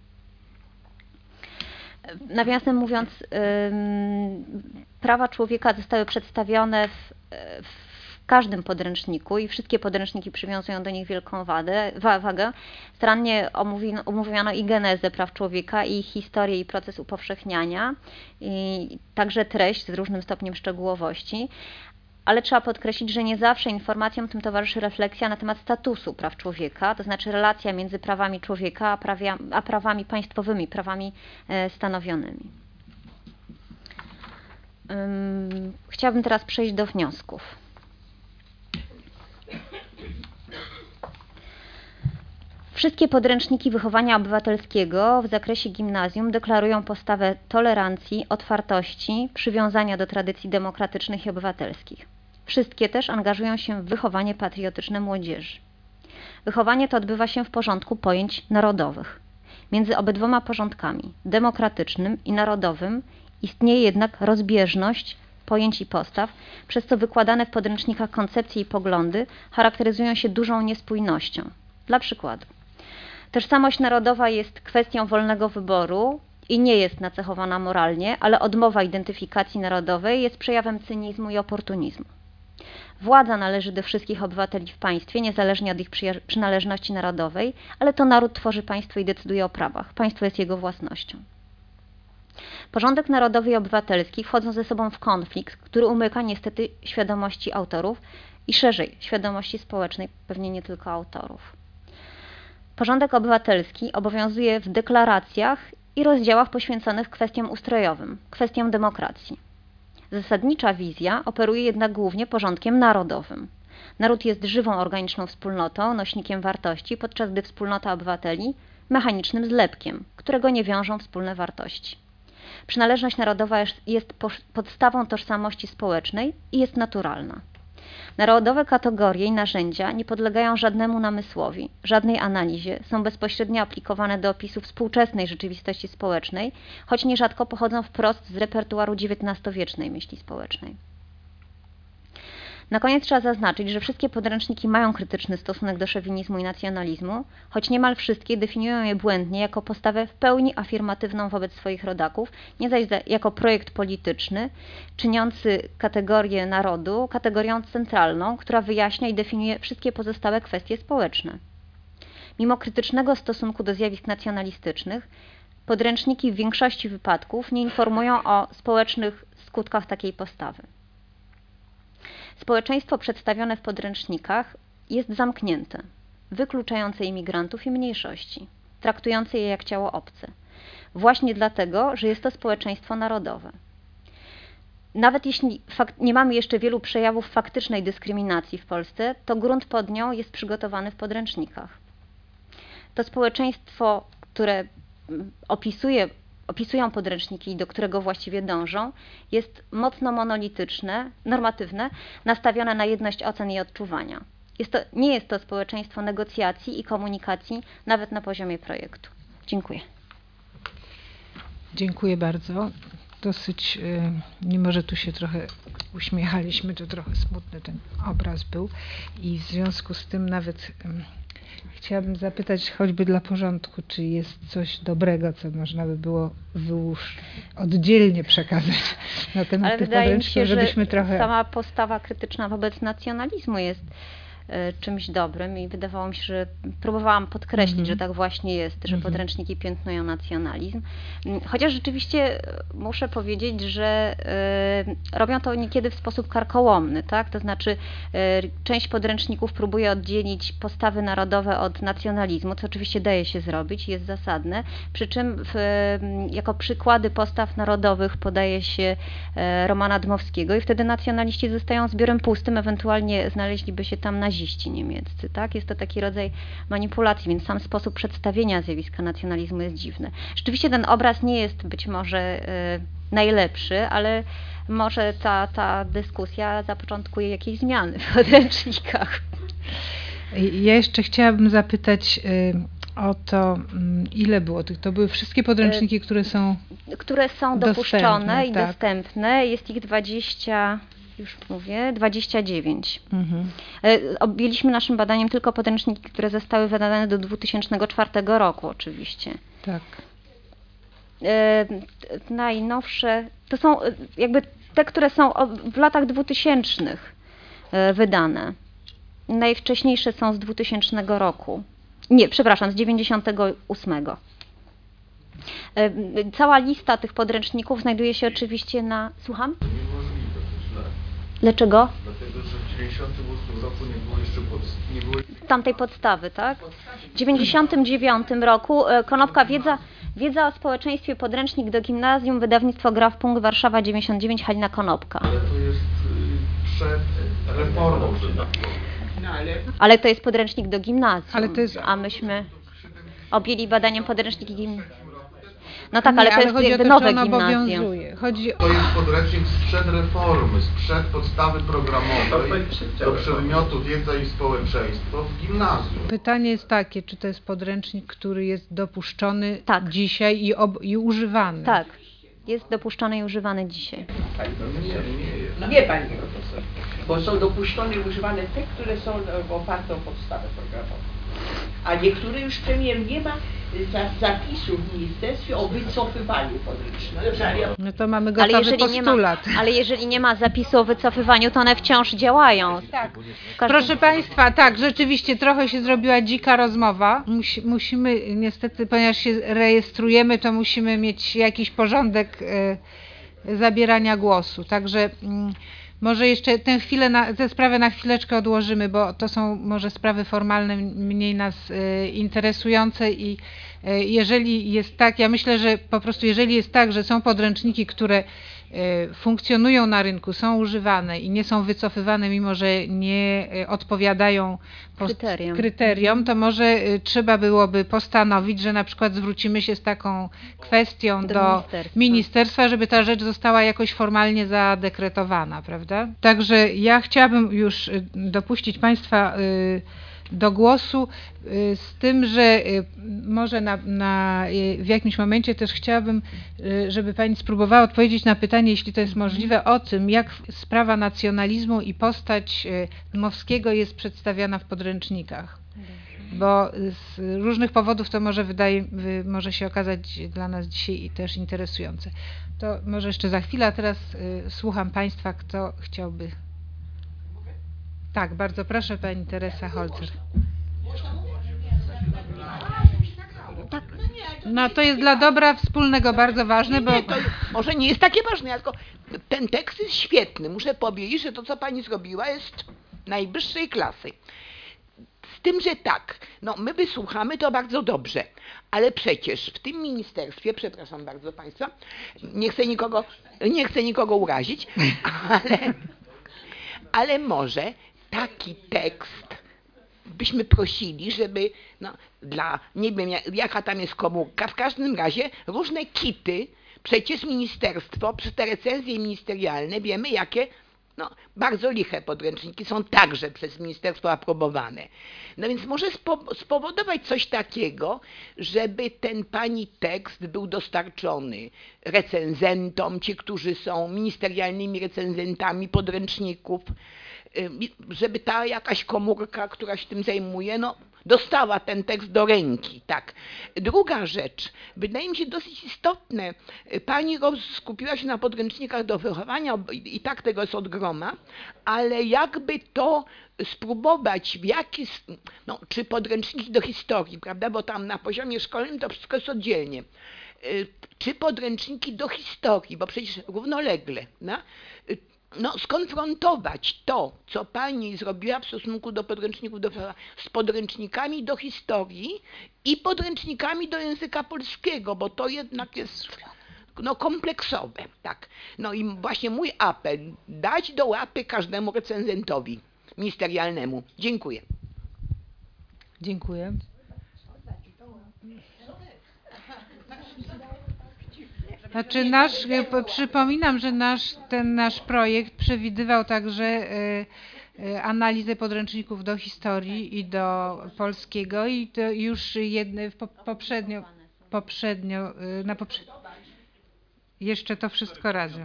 Nawiasem mówiąc, prawa człowieka zostały przedstawione w każdym podręczniku i wszystkie podręczniki przywiązują do nich wielką wagę. Starannie omówiono i genezę praw człowieka, i ich historię, i proces upowszechniania, i także treść z różnym stopniem szczegółowości. Ale trzeba podkreślić, że nie zawsze informacjom tym towarzyszy refleksja na temat statusu praw człowieka, to znaczy relacja między prawami człowieka a prawami państwowymi, prawami stanowionymi. Chciałabym teraz przejść do wniosków. Wszystkie podręczniki wychowania obywatelskiego w zakresie gimnazjum deklarują postawę tolerancji, otwartości, przywiązania do tradycji demokratycznych i obywatelskich. Wszystkie też angażują się w wychowanie patriotyczne młodzieży. Wychowanie to odbywa się w porządku pojęć narodowych. Między obydwoma porządkami, demokratycznym i narodowym, istnieje jednak rozbieżność pojęć i postaw, przez co wykładane w podręcznikach koncepcje i poglądy charakteryzują się dużą niespójnością. Dla przykładu, tożsamość narodowa jest kwestią wolnego wyboru i nie jest nacechowana moralnie, ale odmowa identyfikacji narodowej jest przejawem cynizmu i oportunizmu. Władza należy do wszystkich obywateli w państwie, niezależnie od ich przynależności narodowej, ale to naród tworzy państwo i decyduje o prawach. Państwo jest jego własnością. Porządek narodowy i obywatelski wchodzą ze sobą w konflikt, który umyka niestety świadomości autorów i szerzej świadomości społecznej, pewnie nie tylko autorów. Porządek obywatelski obowiązuje w deklaracjach i rozdziałach poświęconych kwestiom ustrojowym, kwestiom demokracji. Zasadnicza wizja operuje jednak głównie porządkiem narodowym. Naród jest żywą, organiczną wspólnotą, nośnikiem wartości, podczas gdy wspólnota obywateli mechanicznym zlepkiem, którego nie wiążą wspólne wartości. Przynależność narodowa jest podstawą tożsamości społecznej i jest naturalna. Narodowe kategorie i narzędzia nie podlegają żadnemu namysłowi, żadnej analizie, są bezpośrednio aplikowane do opisu współczesnej rzeczywistości społecznej, choć nierzadko pochodzą wprost z repertuaru XIX-wiecznej myśli społecznej. Na koniec trzeba zaznaczyć, że wszystkie podręczniki mają krytyczny stosunek do szowinizmu i nacjonalizmu, choć niemal wszystkie definiują je błędnie jako postawę w pełni afirmatywną wobec swoich rodaków, nie zaś jako projekt polityczny, czyniący kategorię narodu kategorią centralną, która wyjaśnia i definiuje wszystkie pozostałe kwestie społeczne. Mimo krytycznego stosunku do zjawisk nacjonalistycznych, podręczniki w większości wypadków nie informują o społecznych skutkach takiej postawy. Społeczeństwo przedstawione w podręcznikach jest zamknięte, wykluczające imigrantów i mniejszości, traktujące je jak ciało obce. Właśnie dlatego, że jest to społeczeństwo narodowe. Nawet jeśli nie mamy jeszcze wielu przejawów faktycznej dyskryminacji w Polsce, to grunt pod nią jest przygotowany w podręcznikach. To społeczeństwo, które opisują podręczniki i do którego właściwie dążą, jest mocno monolityczne, normatywne, nastawione na jedność ocen i odczuwania. Nie jest to społeczeństwo negocjacji i komunikacji, nawet na poziomie projektu. Dziękuję. Dziękuję bardzo. Dosyć, mimo że tu się trochę uśmiechaliśmy, to trochę smutny ten obraz był i w związku z tym nawet chciałabym zapytać, choćby dla porządku, czy jest coś dobrego, co można by było oddzielnie przekazać na temat tych podręczników, żebyśmy trochę... Sama postawa krytyczna wobec nacjonalizmu jest czymś dobrym i wydawało mi się, że próbowałam podkreślić, że tak właśnie jest, że podręczniki piętnują nacjonalizm. Chociaż rzeczywiście muszę powiedzieć, że robią to niekiedy w sposób karkołomny, tak? To znaczy część podręczników próbuje oddzielić postawy narodowe od nacjonalizmu, co oczywiście daje się zrobić, jest zasadne, przy czym jako przykłady postaw narodowych podaje się Romana Dmowskiego i wtedy nacjonaliści zostają zbiorem pustym, ewentualnie znaleźliby się tam naziści niemieccy, tak? Jest to taki rodzaj manipulacji, więc sam sposób przedstawienia zjawiska nacjonalizmu jest dziwny. Rzeczywiście ten obraz nie jest być może najlepszy, ale może ta dyskusja zapoczątkuje jakieś zmiany w podręcznikach. Ja jeszcze chciałabym zapytać, o to, ile było tych. To były wszystkie podręczniki, które są dopuszczone i tak. dostępne. Jest ich 29. Objęliśmy naszym badaniem tylko podręczniki, które zostały wydane do 2004 roku oczywiście. Tak. Najnowsze to są jakby te, które są w latach 2000 wydane. Najwcześniejsze są z 2000 roku. Nie, przepraszam, z 98. Cała lista tych podręczników znajduje się oczywiście na... Słucham? Niemożliwe, to źle. Dlaczego? Dlatego, że w 98 roku nie było jeszcze Tamtej podstawy, tak? W 99 roku Konopka Wiedza o społeczeństwie, podręcznik do gimnazjum, wydawnictwo Graf-Punkt, Warszawa 99, Halina Konopka. Ale to jest przed reformą, że tak powiem. Ale to jest podręcznik do gimnazjum, Ale to jest... a myśmy objęli badaniem podręczniki gimnazjum. No tak, ale Nie, to jest chodzi jakby o to, nowe czy on gimnazjum. obowiązuje. Chodzi o... To jest podręcznik sprzed reformy, sprzed podstawy programowej do przedmiotu wiedza i społeczeństwo w gimnazjum. Pytanie jest takie, czy to jest podręcznik, który jest dopuszczony Tak. dzisiaj i używany? Tak, jest dopuszczony i używany dzisiaj. Nie, pani profesor, bo są dopuszczone i używane te, które są oparte o podstawę programową. A niektóre już premier nie ma zapisu w ministerstwie o wycofywaniu podręcznika. No to mamy gotowy postulat. Ale jeżeli nie ma zapisu o wycofywaniu, to one wciąż działają. Tak. Proszę Państwa, tak, rzeczywiście trochę się zrobiła dzika rozmowa. Musimy niestety, ponieważ się rejestrujemy, to musimy mieć jakiś porządek zabierania głosu. Także może jeszcze tę sprawę na chwileczkę odłożymy, bo to są może sprawy formalne mniej nas interesujące i jeżeli jest tak, ja myślę, że po prostu jeżeli jest tak, że są podręczniki, które funkcjonują na rynku, są używane i nie są wycofywane, mimo że nie odpowiadają kryteriom, to może trzeba byłoby postanowić, że na przykład zwrócimy się z taką kwestią do ministerstwa, żeby ta rzecz została jakoś formalnie zadekretowana, prawda? Także ja chciałabym już dopuścić Państwa do głosu, z tym, że może w jakimś momencie też chciałabym, żeby Pani spróbowała odpowiedzieć na pytanie, jeśli to jest możliwe, o tym, jak sprawa nacjonalizmu i postać Dmowskiego jest przedstawiana w podręcznikach. Bo z różnych powodów to może się okazać dla nas dzisiaj też interesujące. To może jeszcze za chwilę, a teraz słucham Państwa, kto chciałby. Tak, bardzo proszę, pani Teresa Holzer. No to jest dla dobra wspólnego bardzo ważne, bo... Nie, to może nie jest takie ważne, tylko ten tekst jest świetny. Muszę powiedzieć, że to, co pani zrobiła, jest najwyższej klasy. Z tym, że tak, no my wysłuchamy to bardzo dobrze, ale przecież w tym ministerstwie, przepraszam bardzo Państwa, nie chcę nikogo urazić, ale może taki tekst byśmy prosili, żeby nie wiem jaka tam jest komórka, w każdym razie różne kity, przecież ministerstwo, przez te recenzje ministerialne wiemy jakie bardzo liche podręczniki są także przez ministerstwo aprobowane. No więc może spowodować coś takiego, żeby ten pani tekst był dostarczony recenzentom, ci, którzy są ministerialnymi recenzentami podręczników, żeby ta jakaś komórka, która się tym zajmuje, dostała ten tekst do ręki, tak. Druga rzecz, wydaje mi się dosyć istotne, pani skupiła się na podręcznikach do wychowania i tak tego jest od groma, ale jakby to spróbować czy podręczniki do historii, prawda, bo tam na poziomie szkolnym to wszystko jest oddzielnie, czy podręczniki do historii, bo przecież równolegle, skonfrontować to, co pani zrobiła w stosunku do podręczników z podręcznikami do historii i podręcznikami do języka polskiego, bo to jednak jest kompleksowe, tak. No i właśnie mój apel, dać do łapy każdemu recenzentowi ministerialnemu. Dziękuję. Dziękuję. Znaczy przypominam, że ten nasz projekt przewidywał także analizę podręczników do historii i do polskiego i to już jeszcze to wszystko razem.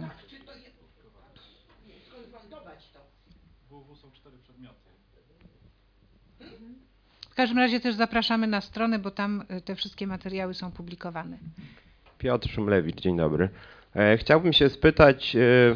W każdym razie też zapraszamy na stronę, bo tam te wszystkie materiały są publikowane. Piotr Szumlewicz, dzień dobry. Chciałbym się spytać,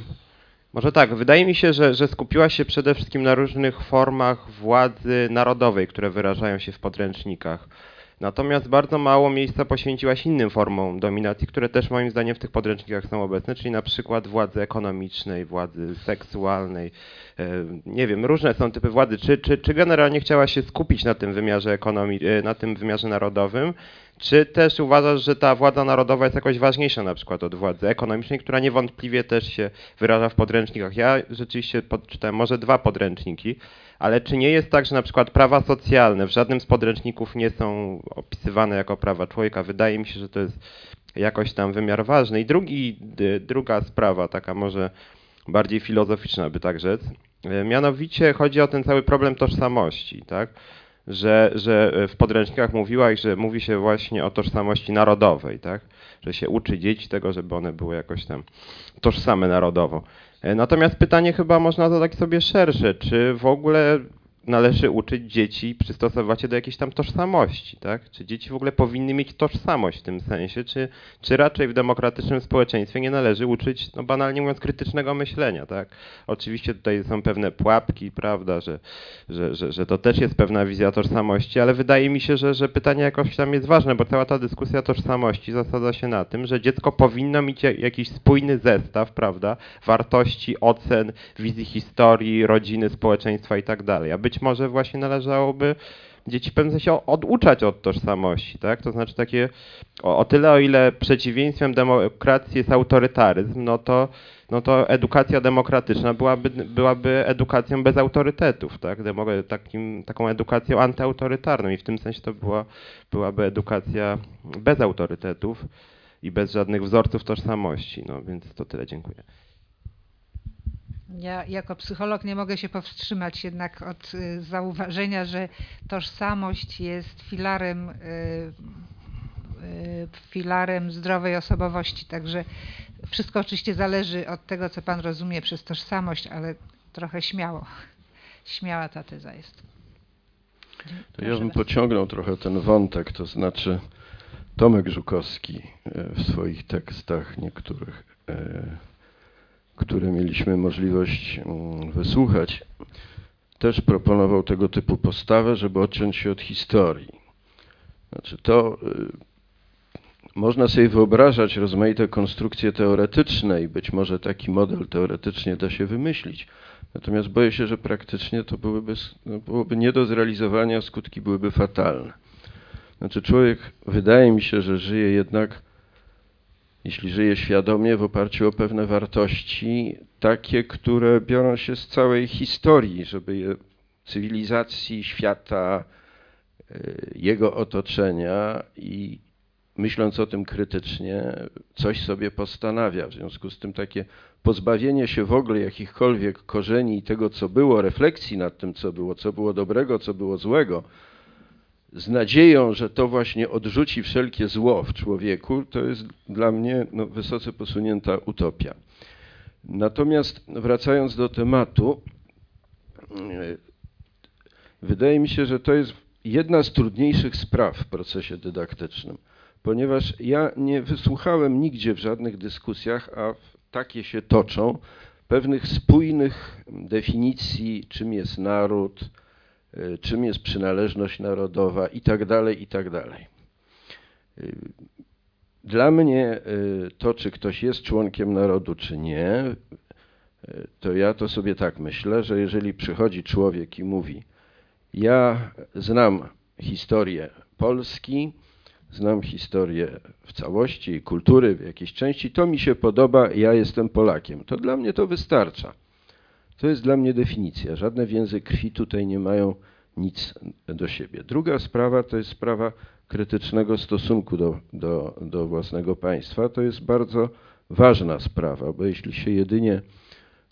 może tak, wydaje mi się, że skupiła się przede wszystkim na różnych formach władzy narodowej, które wyrażają się w podręcznikach. Natomiast bardzo mało miejsca poświęciłaś innym formom dominacji, które też moim zdaniem w tych podręcznikach są obecne, czyli na przykład władzy ekonomicznej, władzy seksualnej, nie wiem, różne są typy władzy. Czy generalnie chciałaś się skupić na tym wymiarze na tym wymiarze narodowym, czy też uważasz, że ta władza narodowa jest jakoś ważniejsza na przykład od władzy ekonomicznej, która niewątpliwie też się wyraża w podręcznikach? Ja rzeczywiście czytałem może 2 podręczniki, ale czy nie jest tak, że na przykład prawa socjalne w żadnym z podręczników nie są opisywane jako prawa człowieka? Wydaje mi się, że to jest jakoś tam wymiar ważny. I druga sprawa, taka może bardziej filozoficzna, by tak rzec, mianowicie chodzi o ten cały problem tożsamości, tak? Że w podręcznikach mówiłaś, że mówi się właśnie o tożsamości narodowej, tak? Że się uczy dzieci tego, żeby one były jakoś tam tożsame narodowo. Natomiast pytanie chyba można zadać sobie szersze, czy w ogóle należy uczyć dzieci i przystosować je do jakiejś tam tożsamości, tak? Czy dzieci w ogóle powinny mieć tożsamość w tym sensie, czy raczej w demokratycznym społeczeństwie nie należy uczyć, no banalnie mówiąc, krytycznego myślenia, tak? Oczywiście tutaj są pewne pułapki, prawda, że to też jest pewna wizja tożsamości, ale wydaje mi się, że pytanie jakoś tam jest ważne, bo cała ta dyskusja tożsamości zasadza się na tym, że dziecko powinno mieć jakiś spójny zestaw, prawda, wartości, ocen, wizji historii, rodziny, społeczeństwa i tak dalej. A być może właśnie należałoby dzieci w pewnym sensie oduczać od tożsamości, tak? To znaczy takie, o tyle o ile przeciwieństwem demokracji jest autorytaryzm, no to edukacja demokratyczna byłaby edukacją bez autorytetów, tak? Taką edukacją antyautorytarną i w tym sensie to byłaby edukacja bez autorytetów i bez żadnych wzorców tożsamości. No więc to tyle, dziękuję. Ja jako psycholog nie mogę się powstrzymać jednak od zauważenia, że tożsamość jest filarem zdrowej osobowości, także wszystko oczywiście zależy od tego, co pan rozumie przez tożsamość, ale trochę śmiała ta teza jest. To ja bym pociągnął trochę ten wątek, to znaczy Tomek Żukowski w swoich tekstach niektórych, które mieliśmy możliwość wysłuchać, też proponował tego typu postawę, żeby odciąć się od historii. Znaczy to można sobie wyobrażać rozmaite konstrukcje teoretyczne i być może taki model teoretycznie da się wymyślić. Natomiast boję się, że praktycznie to byłoby nie do zrealizowania, skutki byłyby fatalne. Znaczy człowiek, wydaje mi się, że żyje jednak, jeśli żyje świadomie, w oparciu o pewne wartości, takie, które biorą się z całej historii, żeby je cywilizacji, świata, jego otoczenia i myśląc o tym krytycznie, coś sobie postanawia. W związku z tym takie pozbawienie się w ogóle jakichkolwiek korzeni i tego, co było, refleksji nad tym, co było dobrego, co było złego, z nadzieją, że to właśnie odrzuci wszelkie zło w człowieku, to jest dla mnie wysoce posunięta utopia. Natomiast wracając do tematu, wydaje mi się, że to jest jedna z trudniejszych spraw w procesie dydaktycznym, ponieważ ja nie wysłuchałem nigdzie w żadnych dyskusjach, a takie się toczą, pewnych spójnych definicji, czym jest naród, czym jest przynależność narodowa i tak dalej, i tak dalej. Dla mnie to, czy ktoś jest członkiem narodu, czy nie, to ja to sobie tak myślę, że jeżeli przychodzi człowiek i mówi: ja znam historię Polski, znam historię w całości, kultury w jakiejś części, to mi się podoba, ja jestem Polakiem, to dla mnie to wystarcza. To jest dla mnie definicja. Żadne więzy krwi tutaj nie mają nic do siebie. Druga sprawa to jest sprawa krytycznego stosunku do własnego państwa. To jest bardzo ważna sprawa, bo jeśli się jedynie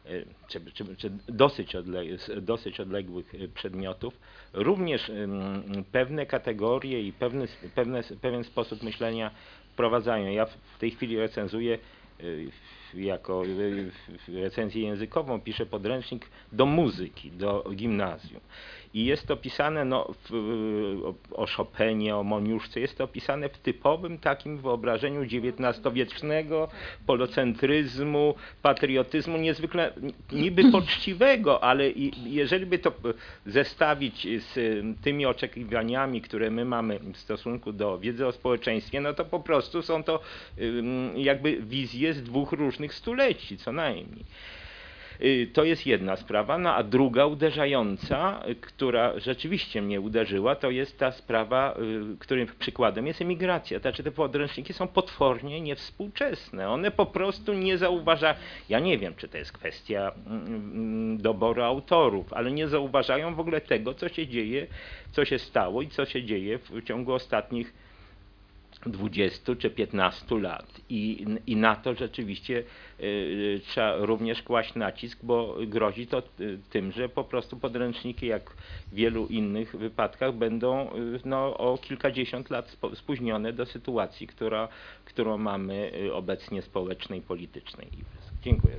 czy dosyć odległych przedmiotów, również pewne kategorie i pewien sposób myślenia wprowadzają. Ja w tej chwili recenzuję jako recenzję językową, piszę podręcznik do muzyki, do gimnazjum. I jest to pisane o Chopinie, o Moniuszce, jest to opisane w typowym takim wyobrażeniu XIX-wiecznego, polocentryzmu, patriotyzmu, niezwykle niby poczciwego, ale jeżeli by to zestawić z tymi oczekiwaniami, które my mamy w stosunku do wiedzy o społeczeństwie, no to po prostu są to jakby wizje z dwóch różnych stuleci, co najmniej. To jest jedna sprawa, no a druga uderzająca, która rzeczywiście mnie uderzyła, to jest ta sprawa, którym przykładem jest emigracja. Znaczy te podręczniki są potwornie niewspółczesne. One po prostu nie zauważają, ja nie wiem, czy to jest kwestia doboru autorów, ale nie zauważają w ogóle tego, co się dzieje, co się stało i co się dzieje w ciągu ostatnich 20 czy 15 lat i na to rzeczywiście trzeba również kłaść nacisk, bo grozi to tym, że po prostu podręczniki, jak w wielu innych wypadkach, będą o kilkadziesiąt lat spóźnione do sytuacji, którą mamy obecnie społecznej i politycznej. Dziękuję.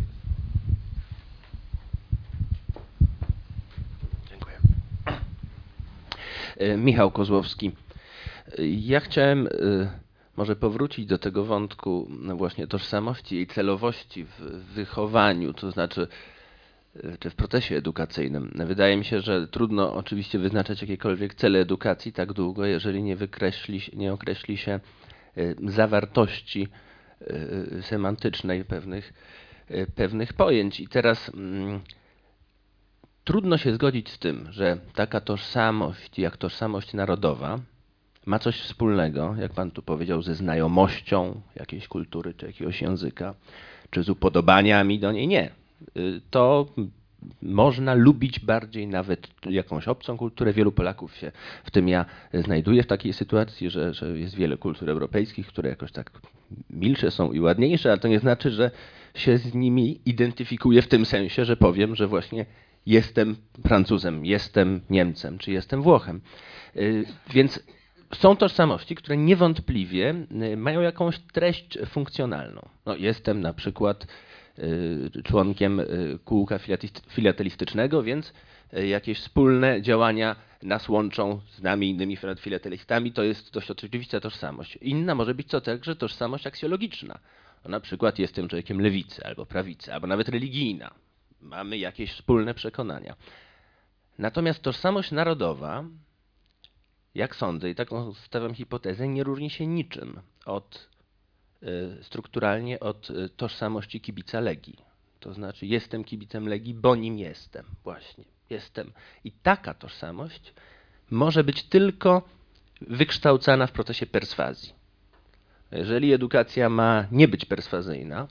Dziękuję. Michał Kozłowski. Ja chciałem może powrócić do tego wątku właśnie tożsamości i celowości w wychowaniu, to znaczy czy w procesie edukacyjnym. Wydaje mi się, że trudno oczywiście wyznaczać jakiekolwiek cele edukacji tak długo, jeżeli nie określi się zawartości semantycznej pewnych pojęć. I teraz trudno się zgodzić z tym, że taka tożsamość jak tożsamość narodowa ma coś wspólnego, jak pan tu powiedział, ze znajomością jakiejś kultury czy jakiegoś języka, czy z upodobaniami do niej. Nie. To można lubić bardziej nawet jakąś obcą kulturę. Wielu Polaków się w tym ja znajduję w takiej sytuacji, że jest wiele kultur europejskich, które jakoś tak milsze są i ładniejsze, ale to nie znaczy, że się z nimi identyfikuję w tym sensie, że powiem, że właśnie jestem Francuzem, jestem Niemcem, czy jestem Włochem. Więc są tożsamości, które niewątpliwie mają jakąś treść funkcjonalną. No, jestem na przykład członkiem kółka filatelistycznego, więc jakieś wspólne działania nas łączą z nami innymi filatelistami. To jest dość oczywista tożsamość. Inna może być to także tożsamość aksjologiczna. No, na przykład jestem człowiekiem lewicy albo prawicy, albo nawet religijna. Mamy jakieś wspólne przekonania. Natomiast tożsamość narodowa, jak sądzę, i taką stawiam hipotezę, nie różni się niczym strukturalnie od tożsamości kibica Legii. To znaczy jestem kibicem Legii, bo nim jestem. Właśnie, jestem. I taka tożsamość może być tylko wykształcana w procesie perswazji. Jeżeli edukacja ma nie być perswazyjna,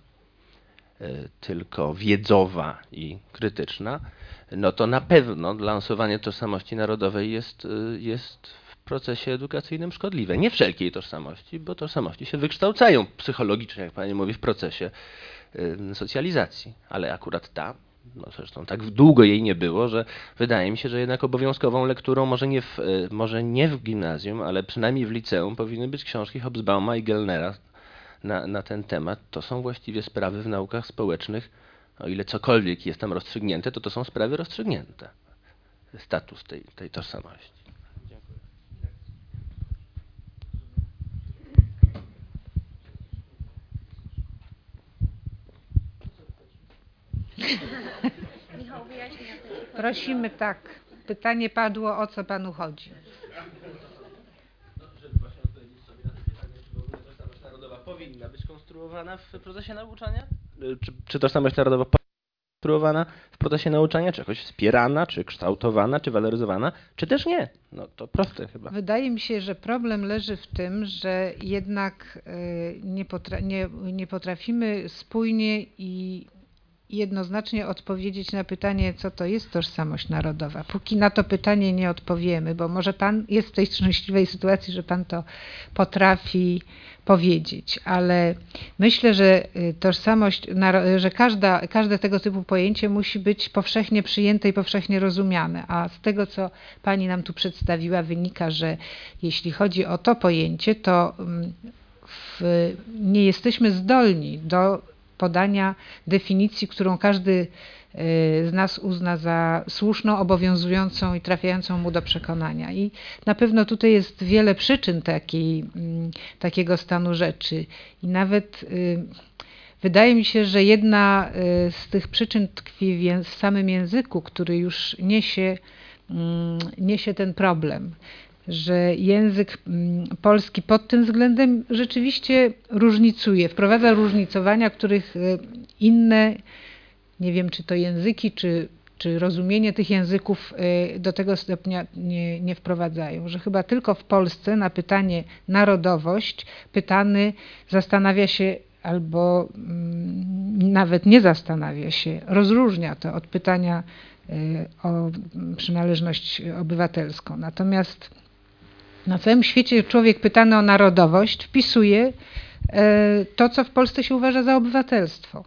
tylko wiedzowa i krytyczna, no to na pewno lansowanie tożsamości narodowej jest w procesie edukacyjnym szkodliwe. Nie wszelkiej tożsamości, bo tożsamości się wykształcają psychologicznie, jak pani mówi, w procesie socjalizacji. Ale akurat ta, no zresztą tak długo jej nie było, że wydaje mi się, że jednak obowiązkową lekturą może nie w gimnazjum, ale przynajmniej w liceum powinny być książki Hobsbauma i Gellnera na ten temat. To są właściwie sprawy w naukach społecznych, o ile cokolwiek jest tam rozstrzygnięte, to są sprawy rozstrzygnięte. Status tej tożsamości. Michał, wyjaśnij. Prosimy, tak. Pytanie padło, o co panu chodzi. Żeby właśnie odpowiedzieć sobie na to pytanie, czy w ogóle tożsamość narodowa powinna być konstruowana w procesie nauczania? Czy tożsamość narodowa konstruowana w procesie nauczania, czy jakoś wspierana, czy kształtowana, czy waloryzowana, czy też nie? No to proste chyba. Wydaje mi się, że problem leży w tym, że jednak nie potrafimy spójnie i jednoznacznie odpowiedzieć na pytanie, co to jest tożsamość narodowa. Póki na to pytanie nie odpowiemy, bo może pan jest w tej szczęśliwej sytuacji, że pan to potrafi powiedzieć, ale myślę, że tożsamość, że każde tego typu pojęcie musi być powszechnie przyjęte i powszechnie rozumiane, a z tego, co pani nam tu przedstawiła, wynika, że jeśli chodzi o to pojęcie, to nie jesteśmy zdolni do podania definicji, którą każdy z nas uzna za słuszną, obowiązującą i trafiającą mu do przekonania. I na pewno tutaj jest wiele przyczyn takiego stanu rzeczy. I nawet wydaje mi się, że jedna z tych przyczyn tkwi w samym języku, który już niesie ten problem, że język polski pod tym względem rzeczywiście różnicuje, wprowadza różnicowania, których inne, nie wiem czy to języki, czy rozumienie tych języków do tego stopnia nie wprowadzają, że chyba tylko w Polsce na pytanie narodowość pytany zastanawia się albo nawet nie zastanawia się, rozróżnia to od pytania o przynależność obywatelską. Natomiast na całym świecie człowiek pytany o narodowość wpisuje to, co w Polsce się uważa za obywatelstwo.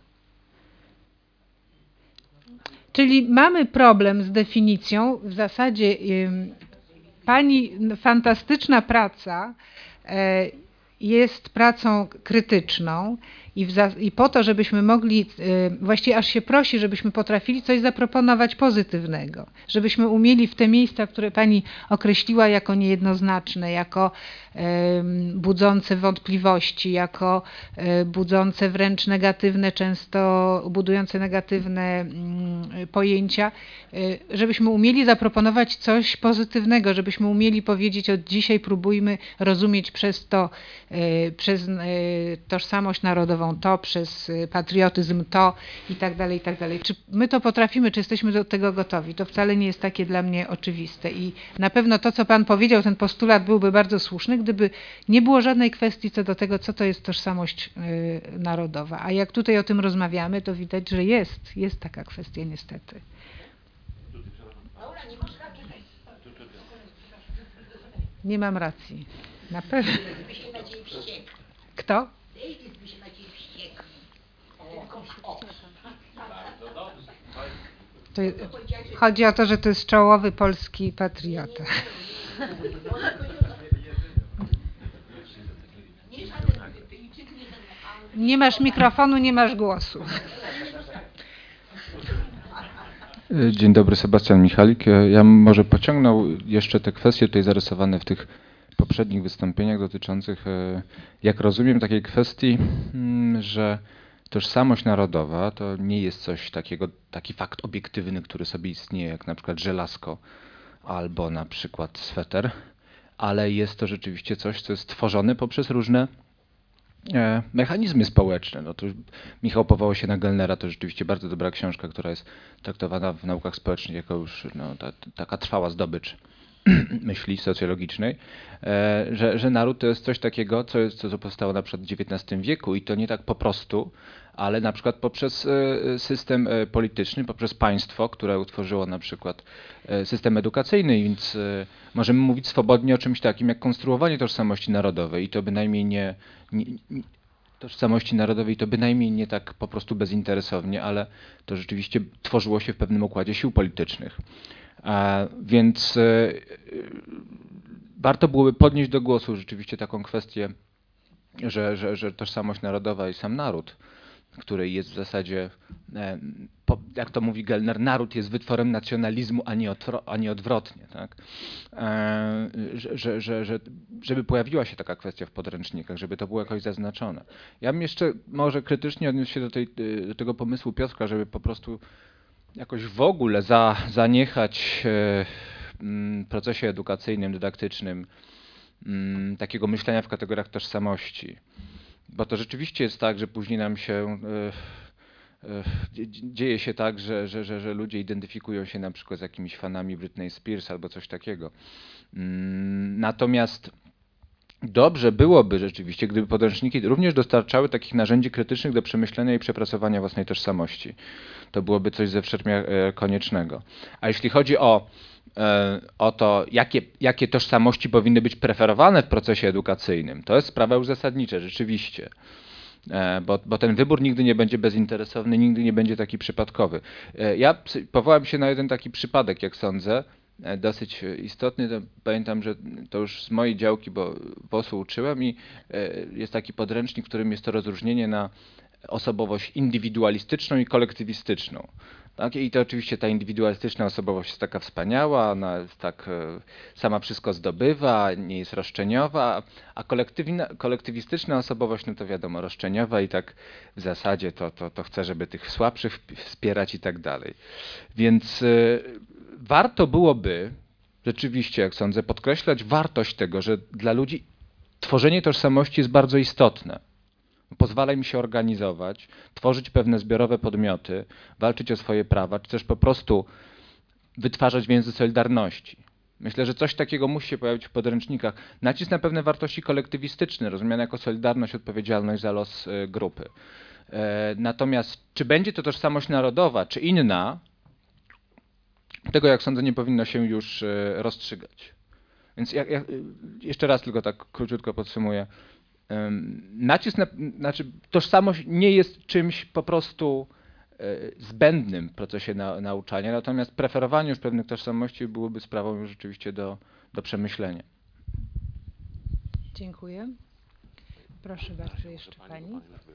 Czyli mamy problem z definicją. W zasadzie pani fantastyczna praca jest pracą krytyczną i po to, żebyśmy mogli, właściwie aż się prosi, żebyśmy potrafili coś zaproponować pozytywnego, żebyśmy umieli w te miejsca, które pani określiła jako niejednoznaczne, jako budzące wątpliwości, jako budzące wręcz negatywne, często budujące negatywne pojęcia, żebyśmy umieli zaproponować coś pozytywnego, żebyśmy umieli powiedzieć: od dzisiaj próbujmy rozumieć przez to, przez tożsamość narodową to, przez patriotyzm to i tak dalej, i tak dalej. Czy my to potrafimy, czy jesteśmy do tego gotowi? To wcale nie jest takie dla mnie oczywiste i na pewno to, co pan powiedział, ten postulat byłby bardzo słuszny, gdyby nie było żadnej kwestii co do tego, co to jest tożsamość narodowa. A jak tutaj o tym rozmawiamy, to widać, że jest taka kwestia niestety. Nie mam racji. Na pewno. Kto? Chodzi o to, że to jest czołowy polski patriota. Nie masz mikrofonu, nie masz głosu. Dzień dobry, Sebastian Michalik. Ja może pociągnął jeszcze te kwestie tutaj zarysowane w tych poprzednich wystąpieniach dotyczących, jak rozumiem, takiej kwestii, że tożsamość narodowa to nie jest coś takiego, taki fakt obiektywny, który sobie istnieje, jak na przykład żelazko albo na przykład sweter, ale jest to rzeczywiście coś, co jest tworzone poprzez różne mechanizmy społeczne. No to Michał powołał się na Gellnera, to rzeczywiście bardzo dobra książka, która jest traktowana w naukach społecznych jako już taka trwała zdobycz myśli socjologicznej, że naród to jest coś takiego, co powstało na przykład w XIX wieku i to nie tak po prostu, ale na przykład poprzez system polityczny, poprzez państwo, które utworzyło na przykład system edukacyjny, więc możemy mówić swobodnie o czymś takim jak konstruowanie tożsamości narodowej i to bynajmniej tożsamości narodowej to bynajmniej nie tak po prostu bezinteresownie, ale to rzeczywiście tworzyło się w pewnym układzie sił politycznych. Więc warto byłoby podnieść do głosu rzeczywiście taką kwestię, że tożsamość narodowa i sam naród, który jest w zasadzie, jak to mówi Gellner, naród jest wytworem nacjonalizmu, a nie odwrotnie. Tak? Żeby pojawiła się taka kwestia w podręcznikach, żeby to było jakoś zaznaczone. Ja bym jeszcze może krytycznie odniósł się do tego pomysłu Piotra, żeby po prostu jakoś w ogóle zaniechać w procesie edukacyjnym, dydaktycznym takiego myślenia w kategoriach tożsamości. Bo to rzeczywiście jest tak, że później nam się dzieje się tak, że ludzie identyfikują się na przykład z jakimiś fanami Britney Spears albo coś takiego. Natomiast dobrze byłoby rzeczywiście, gdyby podręczniki również dostarczały takich narzędzi krytycznych do przemyślenia i przepracowania własnej tożsamości. To byłoby coś ze wszechmiar koniecznego. A jeśli chodzi o to, jakie tożsamości powinny być preferowane w procesie edukacyjnym, to jest sprawa już zasadnicza, rzeczywiście. Bo ten wybór nigdy nie będzie bezinteresowny, nigdy nie będzie taki przypadkowy. Ja powołam się na jeden taki przypadek, jak sądzę, dosyć istotny. Pamiętam, że to już z mojej działki, bo WOS-u uczyłem i jest taki podręcznik, w którym jest to rozróżnienie na osobowość indywidualistyczną i kolektywistyczną. Tak? I to oczywiście ta indywidualistyczna osobowość jest taka wspaniała, ona jest tak sama wszystko zdobywa, nie jest roszczeniowa, a kolektywistyczna osobowość, no to wiadomo, roszczeniowa i tak w zasadzie to chce, żeby tych słabszych wspierać i tak dalej. Więc warto byłoby rzeczywiście, jak sądzę, podkreślać wartość tego, że dla ludzi tworzenie tożsamości jest bardzo istotne. Pozwala im się organizować, tworzyć pewne zbiorowe podmioty, walczyć o swoje prawa, czy też po prostu wytwarzać więzy solidarności. Myślę, że coś takiego musi się pojawić w podręcznikach. Nacisk na pewne wartości kolektywistyczne, rozumiane jako solidarność, odpowiedzialność za los grupy. Natomiast czy będzie to tożsamość narodowa, czy inna, tego, jak sądzę, nie powinno się już rozstrzygać. Więc ja jeszcze raz tylko tak króciutko podsumuję. Tożsamość nie jest czymś po prostu zbędnym w procesie nauczania, natomiast preferowanie już pewnych tożsamości byłoby sprawą już rzeczywiście do przemyślenia. Dziękuję. Proszę bardzo, jeszcze pani.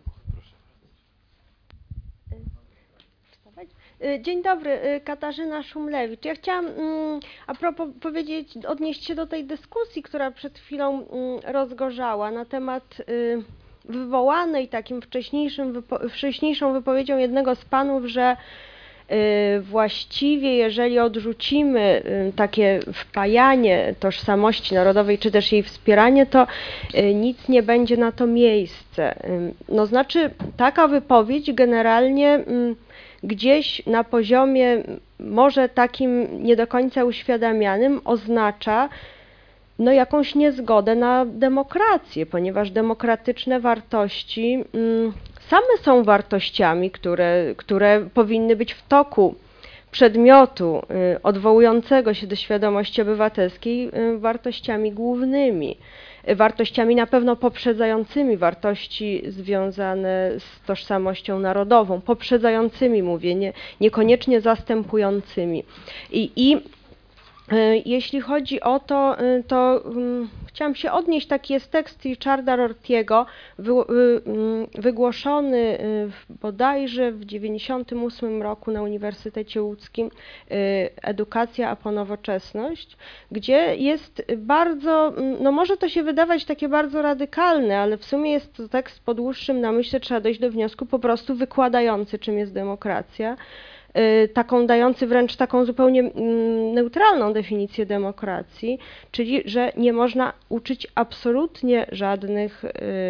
Dzień dobry, Katarzyna Szumlewicz. Ja chciałam a propos odnieść się do tej dyskusji, która przed chwilą rozgorzała na temat wywołanej takim wcześniejszą wypowiedzią jednego z panów, że właściwie jeżeli odrzucimy takie wpajanie tożsamości narodowej, czy też jej wspieranie, to nic nie będzie na to miejsce. No znaczy taka wypowiedź generalnie gdzieś na poziomie może takim nie do końca uświadamianym oznacza no jakąś niezgodę na demokrację, ponieważ demokratyczne wartości same są wartościami, które powinny być w toku przedmiotu odwołującego się do świadomości obywatelskiej wartościami głównymi. Wartościami na pewno poprzedzającymi wartości związane z tożsamością narodową, poprzedzającymi, mówię, niekoniecznie zastępującymi. I jeśli chodzi o to chciałam się odnieść, taki jest tekst Richarda Rortiego, wygłoszony bodajże w 1998 roku na Uniwersytecie Łódzkim, Edukacja a ponowoczesność, gdzie jest bardzo, no może to się wydawać takie bardzo radykalne, ale w sumie jest to tekst po dłuższym namyśle trzeba dojść do wniosku po prostu wykładający, czym jest demokracja. Taką dający wręcz taką zupełnie neutralną definicję demokracji, czyli że nie można uczyć absolutnie żadnych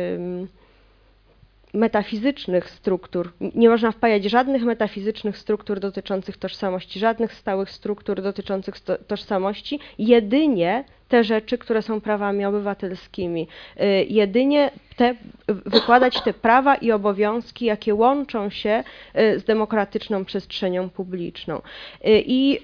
metafizycznych struktur, nie można wpajać żadnych metafizycznych struktur dotyczących tożsamości, żadnych stałych struktur dotyczących tożsamości, jedynie te rzeczy, które są prawami obywatelskimi, jedynie wykładać te prawa i obowiązki, jakie łączą się z demokratyczną przestrzenią publiczną. I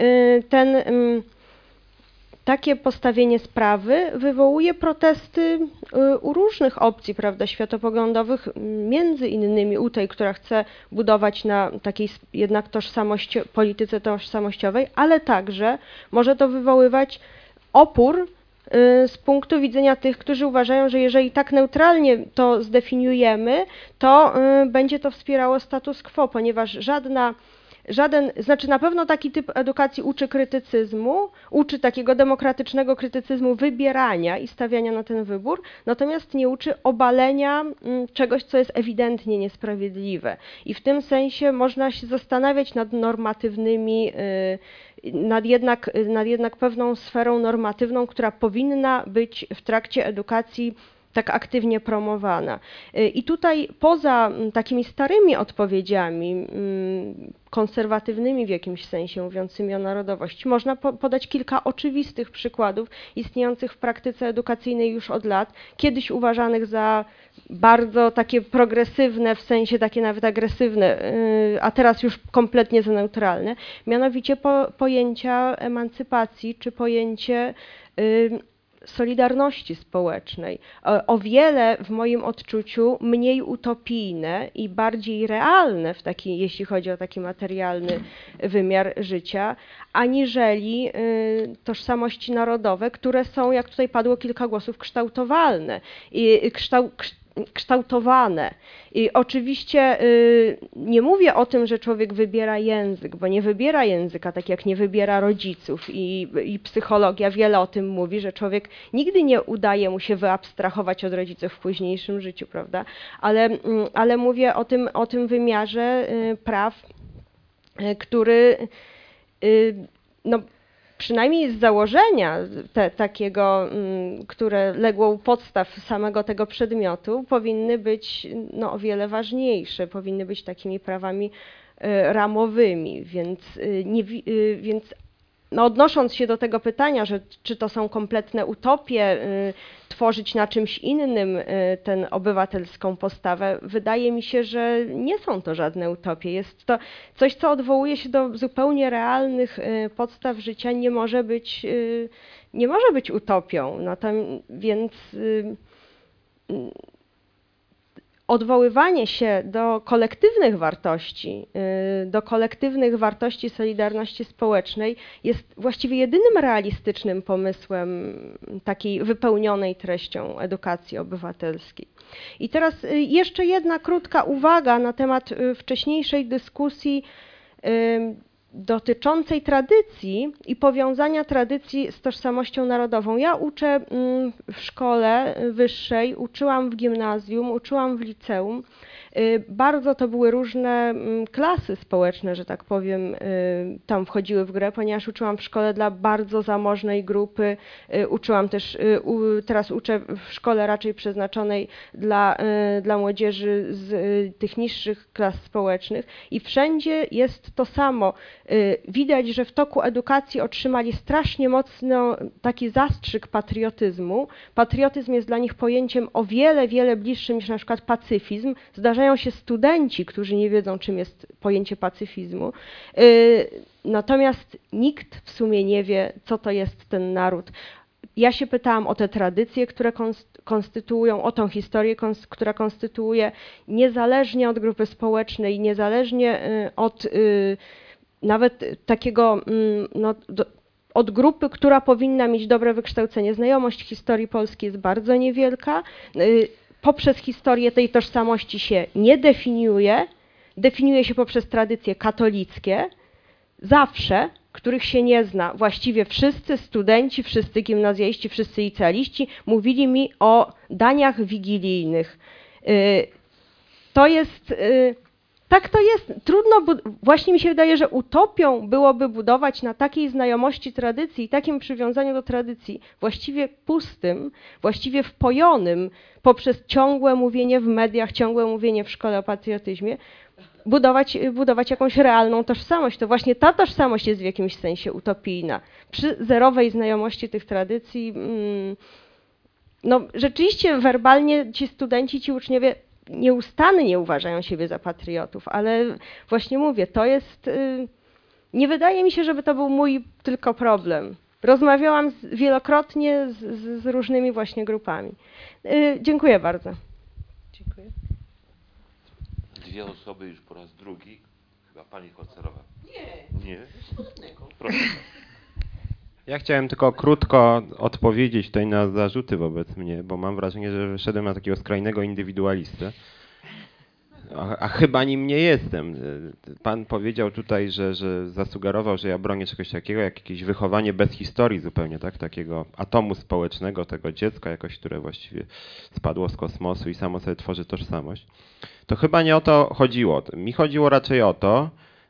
takie postawienie sprawy wywołuje protesty u różnych opcji, prawda, światopoglądowych, między innymi u tej, która chce budować na takiej jednak polityce tożsamościowej, ale także może to wywoływać opór z punktu widzenia tych, którzy uważają, że jeżeli tak neutralnie to zdefiniujemy, to będzie to wspierało status quo, ponieważ znaczy na pewno taki typ edukacji uczy krytycyzmu, uczy takiego demokratycznego krytycyzmu wybierania i stawiania na ten wybór, natomiast nie uczy obalenia czegoś, co jest ewidentnie niesprawiedliwe. I w tym sensie można się zastanawiać nad normatywnymi, nad jednak pewną sferą normatywną, która powinna być w trakcie edukacji tak aktywnie promowana. I tutaj poza takimi starymi odpowiedziami, konserwatywnymi w jakimś sensie, mówiącymi o narodowości, można podać kilka oczywistych przykładów istniejących w praktyce edukacyjnej już od lat, kiedyś uważanych za bardzo takie progresywne, w sensie takie nawet agresywne, a teraz już kompletnie za neutralne, mianowicie pojęcia emancypacji czy pojęcie solidarności społecznej. O wiele w moim odczuciu mniej utopijne i bardziej realne, jeśli chodzi o taki materialny wymiar życia, aniżeli tożsamości narodowe, które są, jak tutaj padło kilka głosów, kształtowane. I oczywiście nie mówię o tym, że człowiek wybiera język, bo nie wybiera języka, tak jak nie wybiera rodziców i psychologia wiele o tym mówi, że człowiek nigdy nie udaje mu się wyabstrahować od rodziców w późniejszym życiu, prawda? Ale mówię o tym wymiarze praw, który no, przynajmniej z założenia takiego, które legło u podstaw samego tego przedmiotu, powinny być no, o wiele ważniejsze, powinny być takimi prawami ramowymi, więc no, odnosząc się do tego pytania, że czy to są kompletne utopie, tworzyć na czymś innym tę obywatelską postawę, wydaje mi się, że nie są to żadne utopie. Jest to coś, co odwołuje się do zupełnie realnych podstaw życia, nie może być utopią. Więc odwoływanie się do kolektywnych wartości solidarności społecznej jest właściwie jedynym realistycznym pomysłem takiej wypełnionej treścią edukacji obywatelskiej. I teraz jeszcze jedna krótka uwaga na temat wcześniejszej dyskusji dotyczącej tradycji i powiązania tradycji z tożsamością narodową. Ja uczę w szkole wyższej, uczyłam w gimnazjum, uczyłam w liceum. Bardzo to były różne klasy społeczne, że tak powiem, tam wchodziły w grę, ponieważ uczyłam w szkole dla bardzo zamożnej grupy, uczyłam też, teraz uczę w szkole raczej przeznaczonej dla młodzieży z tych niższych klas społecznych i wszędzie jest to samo. Widać, że w toku edukacji otrzymali strasznie mocno taki zastrzyk patriotyzmu. Patriotyzm jest dla nich pojęciem o wiele, wiele bliższym niż na przykład pacyfizm. Zdarzają się studenci, którzy nie wiedzą, czym jest pojęcie pacyfizmu. Natomiast nikt w sumie nie wie, co to jest ten naród. Ja się pytałam o te tradycje, które konstytuują, o tą historię, która konstytuuje, niezależnie od grupy społecznej, niezależnie od nawet takiego, no, od grupy, która powinna mieć dobre wykształcenie. Znajomość historii Polski jest bardzo niewielka. Poprzez historię tej tożsamości się nie definiuje się poprzez tradycje katolickie, zawsze, których się nie zna. Właściwie wszyscy studenci, wszyscy gimnazjaliści, wszyscy licealiści mówili mi o daniach wigilijnych. To jest... Tak to jest. Trudno, właśnie mi się wydaje, że utopią byłoby budować na takiej znajomości tradycji i takim przywiązaniu do tradycji, właściwie pustym, właściwie wpojonym poprzez ciągłe mówienie w mediach, ciągłe mówienie w szkole o patriotyzmie, budować jakąś realną tożsamość. To właśnie ta tożsamość jest w jakimś sensie utopijna. Przy zerowej znajomości tych tradycji, no rzeczywiście werbalnie ci studenci, ci uczniowie nieustannie uważają siebie za patriotów, ale właśnie mówię, to jest, nie wydaje mi się, żeby to był mój tylko problem. Rozmawiałam wielokrotnie z różnymi właśnie grupami. Dziękuję bardzo. Dziękuję. Dwie osoby już po raz drugi, chyba pani Holcerowa. Nie. Proszę. Ja chciałem tylko krótko odpowiedzieć tutaj na zarzuty wobec mnie, bo mam wrażenie, że wyszedłem na takiego skrajnego indywidualistę, a chyba nim nie jestem. Pan powiedział tutaj, że zasugerował, że ja bronię czegoś takiego, jak jakieś wychowanie bez historii zupełnie, tak? Takiego atomu społecznego, tego dziecka jakoś, które właściwie spadło z kosmosu i samo sobie tworzy tożsamość. To chyba nie o to chodziło. Mi chodziło raczej o to,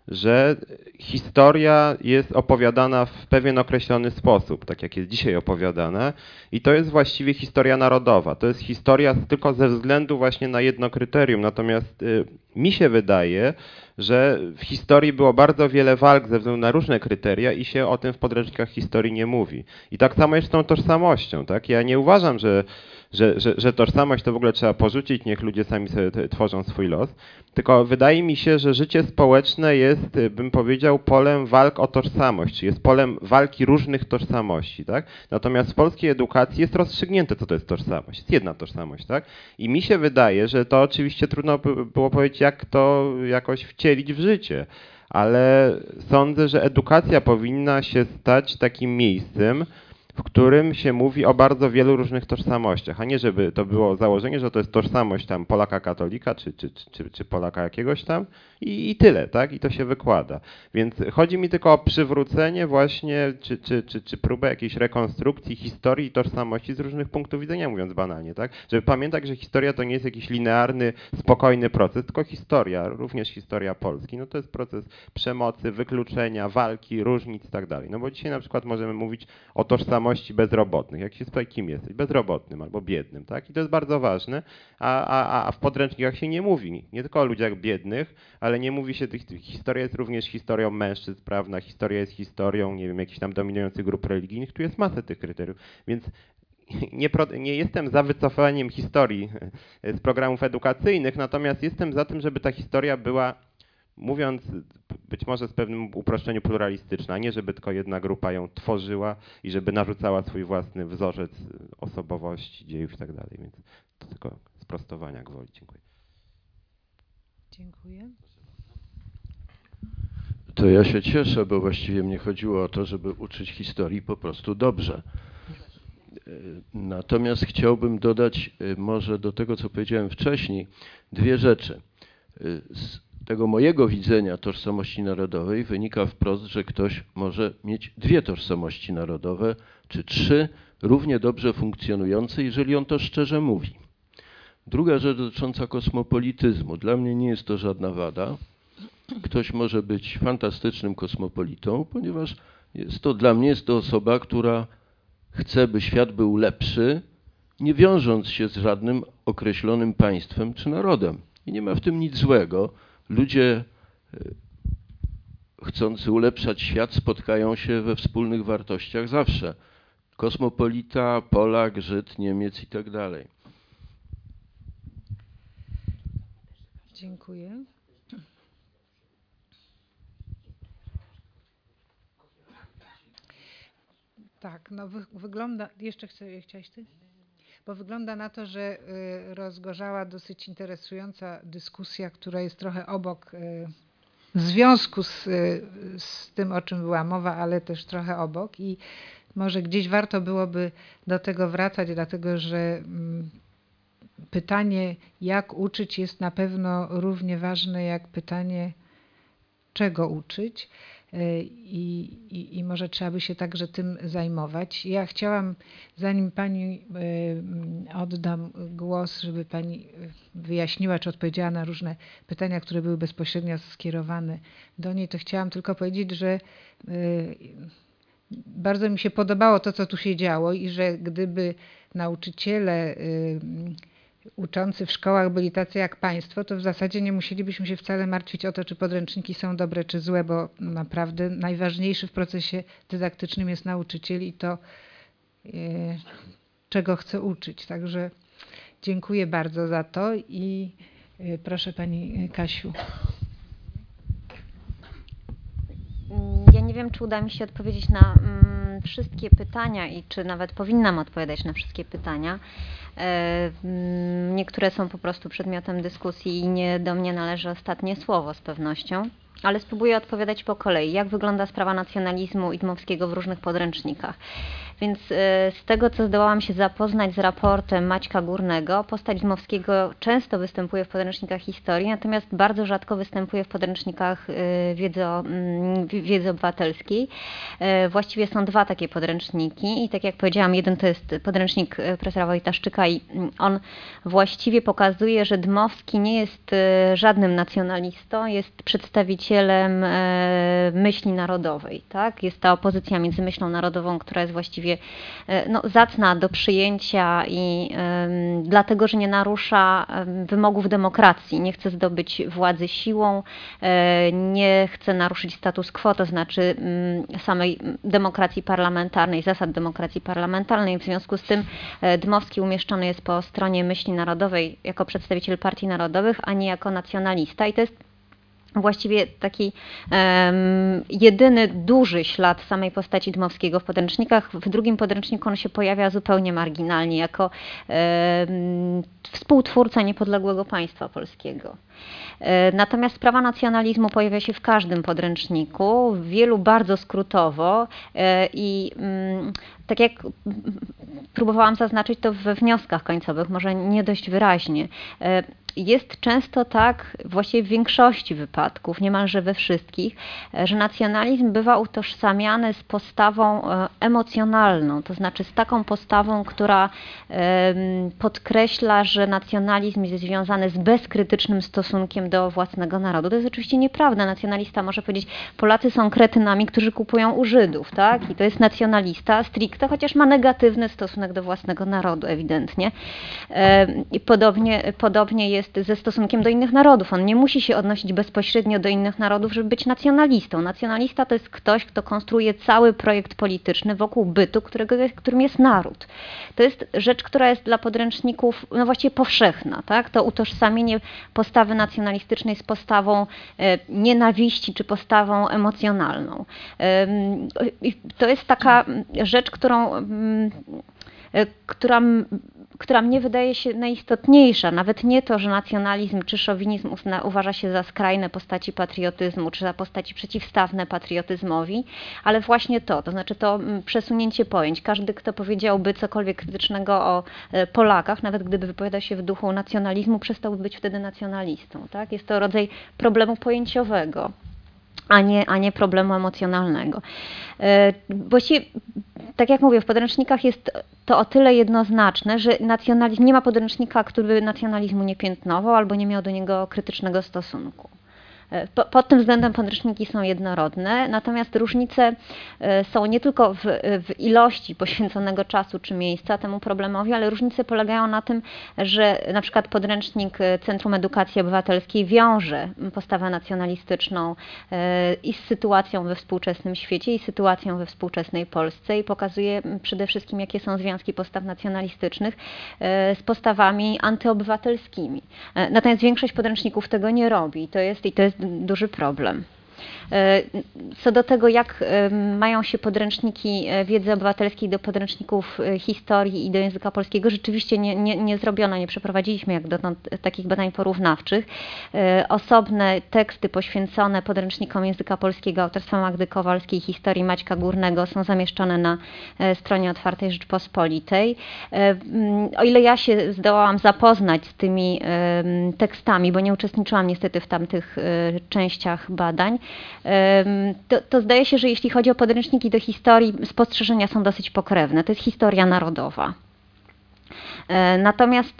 że historia jest opowiadana w pewien określony sposób, tak jak jest dzisiaj opowiadana, i to jest właściwie historia narodowa. To jest historia tylko ze względu właśnie na jedno kryterium. Natomiast mi się wydaje, że w historii było bardzo wiele walk ze względu na różne kryteria i się o tym w podręcznikach historii nie mówi. I tak samo jest z tą tożsamością. Tak? Ja nie uważam, że tożsamość to w ogóle trzeba porzucić, niech ludzie sami sobie tworzą swój los. Tylko wydaje mi się, że życie społeczne jest, bym powiedział, polem walk o tożsamość, czy jest polem walki różnych tożsamości, tak? Natomiast w polskiej edukacji jest rozstrzygnięte, co to jest tożsamość. Jest jedna tożsamość, tak? I mi się wydaje, że to oczywiście trudno było powiedzieć, jak to jakoś wcielić w życie, ale sądzę, że edukacja powinna się stać takim miejscem, w którym się mówi o bardzo wielu różnych tożsamościach, a nie żeby to było założenie, że to jest tożsamość tam Polaka katolika, czy Polaka jakiegoś tam i tyle, tak? I to się wykłada. Więc chodzi mi tylko o przywrócenie właśnie, czy próbę jakiejś rekonstrukcji historii i tożsamości z różnych punktów widzenia, mówiąc banalnie, tak? Żeby pamiętać, że historia to nie jest jakiś linearny, spokojny proces, tylko historia, również historia Polski. No to jest proces przemocy, wykluczenia, walki, różnic i tak dalej. No bo dzisiaj na przykład możemy mówić o tożsamości bezrobotnych. Jak się spyta, kim jesteś? Bezrobotnym albo biednym, tak? I to jest bardzo ważne, a w podręcznikach się nie mówi. Nie tylko o ludziach biednych, ale nie mówi się, historia jest również historią mężczyzn, prawda? Historia jest historią, nie wiem, jakichś tam dominujących grup religijnych. Tu jest masę tych kryteriów, więc nie jestem za wycofaniem historii z programów edukacyjnych, natomiast jestem za tym, żeby ta historia była, mówiąc być może z pewnym uproszczeniem, pluralistyczna, a nie żeby tylko jedna grupa ją tworzyła i żeby narzucała swój własny wzorzec osobowości, dziejów i tak dalej. Więc to tylko sprostowania gwoli. Dziękuję. Dziękuję. To ja się cieszę, bo właściwie mnie chodziło o to, żeby uczyć historii po prostu dobrze. Natomiast chciałbym dodać może do tego, co powiedziałem wcześniej, dwie rzeczy. Z tego mojego widzenia tożsamości narodowej wynika wprost, że ktoś może mieć dwie tożsamości narodowe, czy trzy, równie dobrze funkcjonujące, jeżeli on to szczerze mówi. Druga rzecz dotycząca kosmopolityzmu. Dla mnie nie jest to żadna wada. Ktoś może być fantastycznym kosmopolitą, ponieważ dla mnie jest to osoba, która chce, by świat był lepszy, nie wiążąc się z żadnym określonym państwem czy narodem. I nie ma w tym nic złego. Ludzie chcący ulepszać świat spotkają się we wspólnych wartościach zawsze. Kosmopolita, Polak, Żyd, Niemiec i tak dalej. Dziękuję. Tak, no wygląda, jeszcze chciałeś ty? Bo wygląda na to, że rozgorzała dosyć interesująca dyskusja, która jest trochę obok, w związku z tym, o czym była mowa, ale też trochę obok i może gdzieś warto byłoby do tego wracać, dlatego że pytanie, jak uczyć, jest na pewno równie ważne jak pytanie, czego uczyć. I może trzeba by się także tym zajmować. Ja chciałam, zanim pani oddam głos, żeby pani wyjaśniła, czy odpowiedziała na różne pytania, które były bezpośrednio skierowane do niej, to chciałam tylko powiedzieć, że bardzo mi się podobało to, co tu się działo i że gdyby nauczyciele uczący w szkołach byli tacy jak państwo, to w zasadzie nie musielibyśmy się wcale martwić o to, czy podręczniki są dobre, czy złe, bo naprawdę najważniejszy w procesie dydaktycznym jest nauczyciel i to, czego chce uczyć. Także dziękuję bardzo za to i proszę pani Kasiu. Ja nie wiem, czy uda mi się odpowiedzieć na wszystkie pytania i czy nawet powinnam odpowiadać na wszystkie pytania. Niektóre są po prostu przedmiotem dyskusji i nie do mnie należy ostatnie słowo z pewnością, ale spróbuję odpowiadać po kolei. Jak wygląda sprawa nacjonalizmu idmowskiego w różnych podręcznikach? Więc z tego, co zdołałam się zapoznać z raportem Maćka Górnego, postać Dmowskiego często występuje w podręcznikach historii, natomiast bardzo rzadko występuje w podręcznikach wiedzy obywatelskiej. Właściwie są dwa takie podręczniki i tak jak powiedziałam, jeden to jest podręcznik profesora Wojtaszczyka i on właściwie pokazuje, że Dmowski nie jest żadnym nacjonalistą, jest przedstawicielem przedstawicielem myśli narodowej. Tak? Jest ta opozycja między myślą narodową, która jest właściwie zacna do przyjęcia i dlatego, że nie narusza wymogów demokracji, nie chce zdobyć władzy siłą, nie chce naruszyć status quo, to znaczy samej demokracji parlamentarnej, zasad demokracji parlamentarnej. W związku z tym Dmowski umieszczony jest po stronie myśli narodowej jako przedstawiciel partii narodowych, a nie jako nacjonalista. I to jest właściwie taki jedyny duży ślad samej postaci Dmowskiego w podręcznikach. W drugim podręczniku on się pojawia zupełnie marginalnie, jako współtwórca niepodległego państwa polskiego. Natomiast sprawa nacjonalizmu pojawia się w każdym podręczniku, w wielu bardzo skrótowo i tak jak próbowałam zaznaczyć to we wnioskach końcowych, może nie dość wyraźnie, jest często tak, właściwie w większości wypadków, niemalże we wszystkich, że nacjonalizm bywa utożsamiany z postawą emocjonalną, to znaczy z taką postawą, która podkreśla, że nacjonalizm jest związany z bezkrytycznym stosunkiem do własnego narodu. To jest oczywiście nieprawda. Nacjonalista może powiedzieć, Polacy są kretynami, którzy kupują u Żydów, tak? I to jest nacjonalista stricte, chociaż ma negatywny stosunek do własnego narodu ewidentnie. I podobnie jest ze stosunkiem do innych narodów. On nie musi się odnosić bezpośrednio do innych narodów, żeby być nacjonalistą. Nacjonalista to jest ktoś, kto konstruuje cały projekt polityczny wokół bytu, którym jest naród. To jest rzecz, która jest dla podręczników właściwie powszechna. Tak? To utożsamienie postawy nacjonalistycznej z postawą nienawiści czy postawą emocjonalną. To jest taka rzecz, która mnie wydaje się najistotniejsza. Nawet nie to, że nacjonalizm czy szowinizm uważa się za skrajne postaci patriotyzmu, czy za postaci przeciwstawne patriotyzmowi, ale właśnie to znaczy to przesunięcie pojęć. Każdy, kto powiedziałby cokolwiek krytycznego o Polakach, nawet gdyby wypowiadał się w duchu nacjonalizmu, przestałby być wtedy nacjonalistą. Tak? Jest to rodzaj problemu pojęciowego, a nie problemu emocjonalnego. Właściwie, tak jak mówię, w podręcznikach jest to o tyle jednoznaczne, że nacjonalizm, nie ma podręcznika, który by nacjonalizmu nie piętnował albo nie miał do niego krytycznego stosunku. Pod tym względem podręczniki są jednorodne, natomiast różnice są nie tylko w ilości poświęconego czasu czy miejsca temu problemowi, ale różnice polegają na tym, że na przykład podręcznik Centrum Edukacji Obywatelskiej wiąże postawę nacjonalistyczną i z sytuacją we współczesnym świecie, i sytuacją we współczesnej Polsce i pokazuje przede wszystkim, jakie są związki postaw nacjonalistycznych z postawami antyobywatelskimi. Natomiast większość podręczników tego nie robi. To jest duży problem. Co do tego, jak mają się podręczniki wiedzy obywatelskiej do podręczników historii i do języka polskiego, rzeczywiście nie zrobiono, nie przeprowadziliśmy jak dotąd takich badań porównawczych. Osobne teksty poświęcone podręcznikom języka polskiego autorstwa Magdy Kowalskiej, historii Maćka Górnego są zamieszczone na stronie Otwartej Rzeczpospolitej. O ile ja się zdołałam zapoznać z tymi tekstami, bo nie uczestniczyłam niestety w tamtych częściach badań, to zdaje się, że jeśli chodzi o podręczniki do historii, spostrzeżenia są dosyć pokrewne. To jest historia narodowa. Natomiast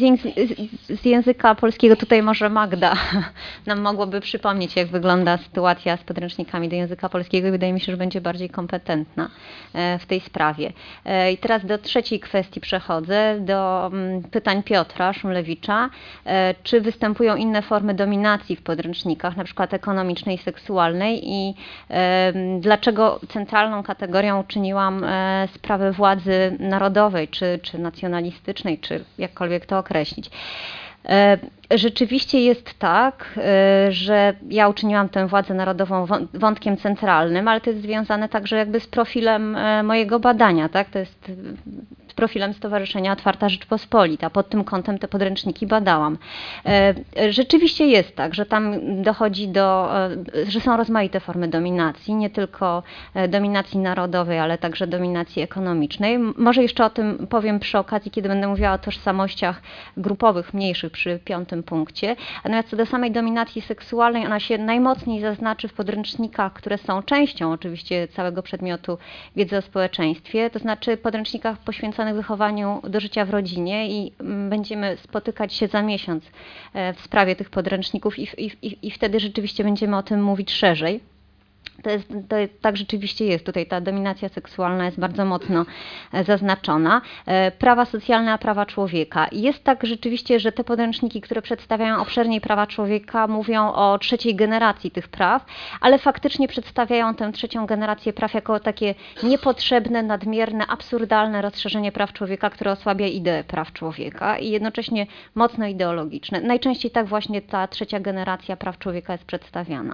z języka polskiego tutaj może Magda nam mogłaby przypomnieć, jak wygląda sytuacja z podręcznikami do języka polskiego i wydaje mi się, że będzie bardziej kompetentna w tej sprawie. I teraz do trzeciej kwestii przechodzę, do pytań Piotra Szumlewicza. Czy występują inne formy dominacji w podręcznikach, na przykład ekonomicznej i seksualnej i dlaczego centralną kategorią czyniłam sprawę władzy narodowej czy nacjonalistycznej, czy jakkolwiek to określić. Rzeczywiście jest tak, że ja uczyniłam tę władzę narodową wątkiem centralnym, ale to jest związane także jakby z profilem mojego badania, tak? To jest z profilem Stowarzyszenia Otwarta Rzeczpospolita. Pod tym kątem te podręczniki badałam. Rzeczywiście jest tak, że tam dochodzi że są rozmaite formy dominacji, nie tylko dominacji narodowej, ale także dominacji ekonomicznej. Może jeszcze o tym powiem przy okazji, kiedy będę mówiła o tożsamościach grupowych, mniejszych przy 5. punkcie. Natomiast co do samej dominacji seksualnej, ona się najmocniej zaznaczy w podręcznikach, które są częścią oczywiście całego przedmiotu wiedzy o społeczeństwie, to znaczy podręcznikach poświęconych poświęconych wychowaniu do życia w rodzinie i będziemy spotykać się za miesiąc w sprawie tych podręczników i wtedy rzeczywiście będziemy o tym mówić szerzej. Tak rzeczywiście jest. Tutaj ta dominacja seksualna jest bardzo mocno zaznaczona. Prawa socjalne, a prawa człowieka. Jest tak rzeczywiście, że te podręczniki, które przedstawiają obszerniej prawa człowieka, mówią o trzeciej generacji tych praw, ale faktycznie przedstawiają tę trzecią generację praw jako takie niepotrzebne, nadmierne, absurdalne rozszerzenie praw człowieka, które osłabia ideę praw człowieka i jednocześnie mocno ideologiczne. Najczęściej tak właśnie ta trzecia generacja praw człowieka jest przedstawiana.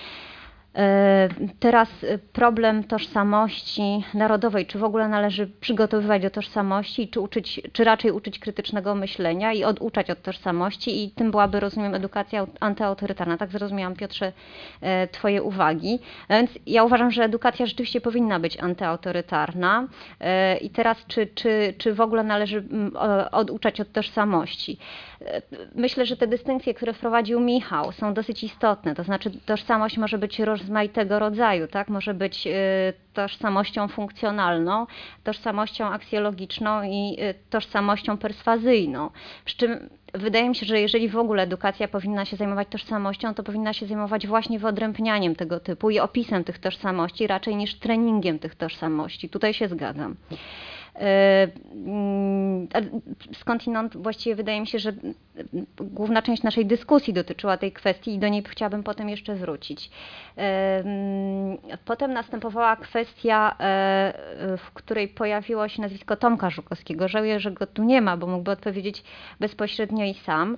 Teraz problem tożsamości narodowej, czy w ogóle należy przygotowywać do tożsamości, czy raczej uczyć krytycznego myślenia i oduczać od tożsamości i tym byłaby, rozumiem, edukacja antyautorytarna. Tak zrozumiałam, Piotrze, twoje uwagi. Więc ja uważam, że edukacja rzeczywiście powinna być antyautorytarna i teraz czy w ogóle należy oduczać od tożsamości. Myślę, że te dystynkcje, które wprowadził Michał, są dosyć istotne. To znaczy tożsamość może być rozmaitego rodzaju, tak? Może być tożsamością funkcjonalną, tożsamością aksjologiczną i tożsamością perswazyjną. Przy czym wydaje mi się, że jeżeli w ogóle edukacja powinna się zajmować tożsamością, to powinna się zajmować właśnie wyodrębnianiem tego typu i opisem tych tożsamości, raczej niż treningiem tych tożsamości. Tutaj się zgadzam. Skądinąd właściwie wydaje mi się, że główna część naszej dyskusji dotyczyła tej kwestii i do niej chciałabym potem jeszcze wrócić. Potem następowała kwestia, w której pojawiło się nazwisko Tomka Żukowskiego. Żałuję, że go tu nie ma, bo mógłby odpowiedzieć bezpośrednio i sam,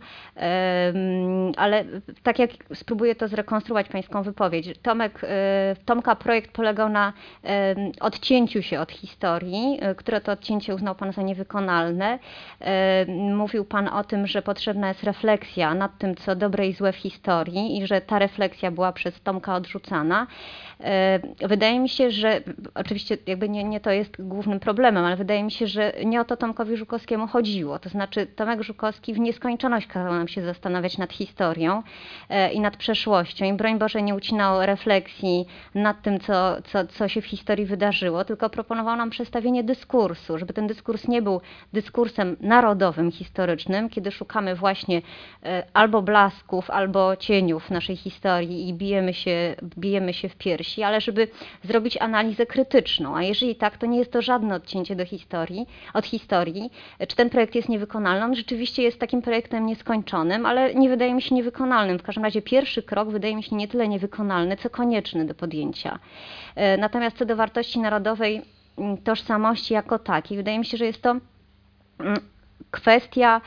ale tak jak spróbuję to zrekonstruować pańską wypowiedź. Tomka projekt polegał na odcięciu się od historii, które to odcięcie uznał pan za niewykonalne. Mówił pan o tym, że potrzebna jest refleksja nad tym, co dobre i złe w historii i że ta refleksja była przez Tomka odrzucana. Wydaje mi się, że oczywiście jakby nie to jest głównym problemem, ale wydaje mi się, że nie o to Tomkowi Żukowskiemu chodziło. To znaczy Tomek Żukowski w nieskończoność kazał nam się zastanawiać nad historią i nad przeszłością i broń Boże nie ucinał refleksji nad tym, co się w historii wydarzyło, tylko proponował nam przestawienie dyskursu, żeby ten dyskurs nie był dyskursem narodowym, historycznym, kiedy szukamy właśnie albo blasków, albo cieniów naszej historii i bijemy się w piersi, ale żeby zrobić analizę krytyczną. A jeżeli tak, to nie jest to żadne odcięcie od historii. Czy ten projekt jest niewykonalny? On rzeczywiście jest takim projektem nieskończonym, ale nie wydaje mi się niewykonalnym. W każdym razie pierwszy krok wydaje mi się nie tyle niewykonalny, co konieczny do podjęcia. Natomiast co do wartości narodowej, tożsamości jako takiej, wydaje mi się, że jest to kwestia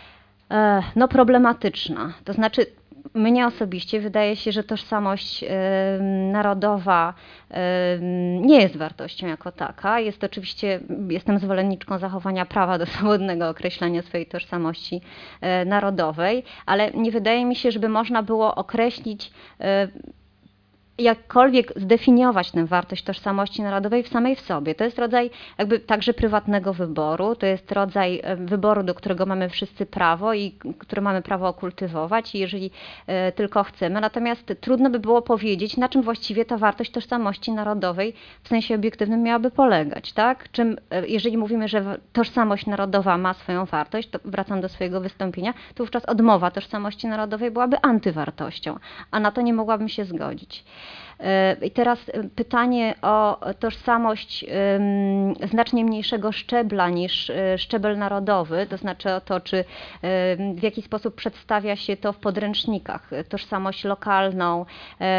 problematyczna. To znaczy mnie osobiście wydaje się, że tożsamość narodowa nie jest wartością jako taka. Jestem zwolenniczką zachowania prawa do swobodnego określania swojej tożsamości narodowej, ale nie wydaje mi się, żeby można było określić jakkolwiek zdefiniować tę wartość tożsamości narodowej w sobie. To jest rodzaj jakby także prywatnego wyboru, to jest rodzaj wyboru, do którego mamy wszyscy prawo i który mamy prawo kultywować, jeżeli tylko chcemy. Natomiast trudno by było powiedzieć, na czym właściwie ta wartość tożsamości narodowej w sensie obiektywnym miałaby polegać, tak? Jeżeli mówimy, że tożsamość narodowa ma swoją wartość, to wracam do swojego wystąpienia, to wówczas odmowa tożsamości narodowej byłaby antywartością, a na to nie mogłabym się zgodzić. I teraz pytanie o tożsamość znacznie mniejszego szczebla niż szczebel narodowy, to znaczy o to, czy w jaki sposób przedstawia się to w podręcznikach, tożsamość lokalną,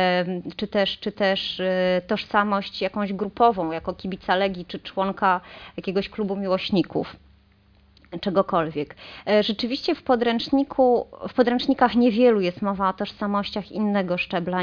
czy też tożsamość jakąś grupową, jako kibica Legii, czy członka jakiegoś klubu miłośników. Czegokolwiek. Rzeczywiście w podręcznikach niewielu jest mowa o tożsamościach innego szczebla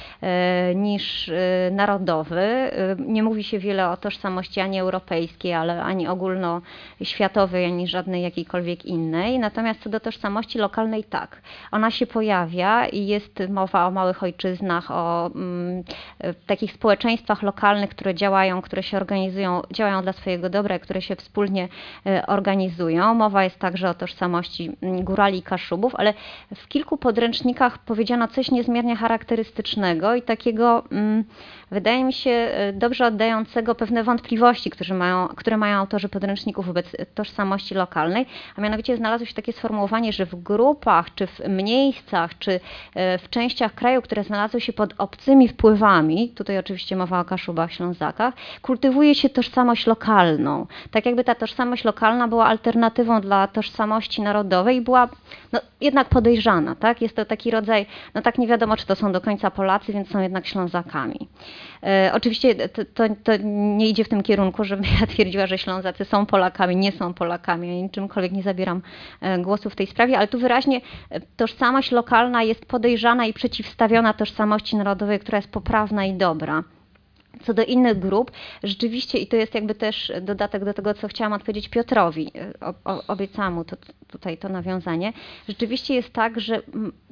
niż narodowy. Nie mówi się wiele o tożsamości ani europejskiej, ani ogólnoświatowej, ani żadnej jakiejkolwiek innej. Natomiast co do tożsamości lokalnej, tak. Ona się pojawia i jest mowa o małych ojczyznach, o takich społeczeństwach lokalnych, które działają, które się organizują, działają dla swojego dobra, które się wspólnie organizują. istnieją. Mowa jest także o tożsamości górali i kaszubów, ale w kilku podręcznikach powiedziano coś niezmiernie charakterystycznego i takiego, wydaje mi się, dobrze oddającego pewne wątpliwości, które mają autorzy podręczników wobec tożsamości lokalnej, a mianowicie znalazło się takie sformułowanie, że w grupach, czy w miejscach, czy w częściach kraju, które znalazły się pod obcymi wpływami, tutaj oczywiście mowa o Kaszubach, Ślązakach, kultywuje się tożsamość lokalną. Tak jakby ta tożsamość lokalna była alternatywą dla tożsamości narodowej i była jednak podejrzana. Tak? Jest to taki rodzaj, tak nie wiadomo, czy to są do końca Polacy, więc są jednak Ślązakami. Oczywiście to nie idzie w tym kierunku, żebym ja twierdziła, że Ślązacy są Polakami, nie są Polakami. Ja niczymkolwiek nie zabieram głosu w tej sprawie, ale tu wyraźnie tożsamość lokalna jest podejrzana i przeciwstawiona tożsamości narodowej, która jest poprawna i dobra. Co do innych grup, rzeczywiście, i to jest jakby też dodatek do tego, co chciałam odpowiedzieć Piotrowi, obiecałam mu tutaj to nawiązanie, rzeczywiście jest tak, że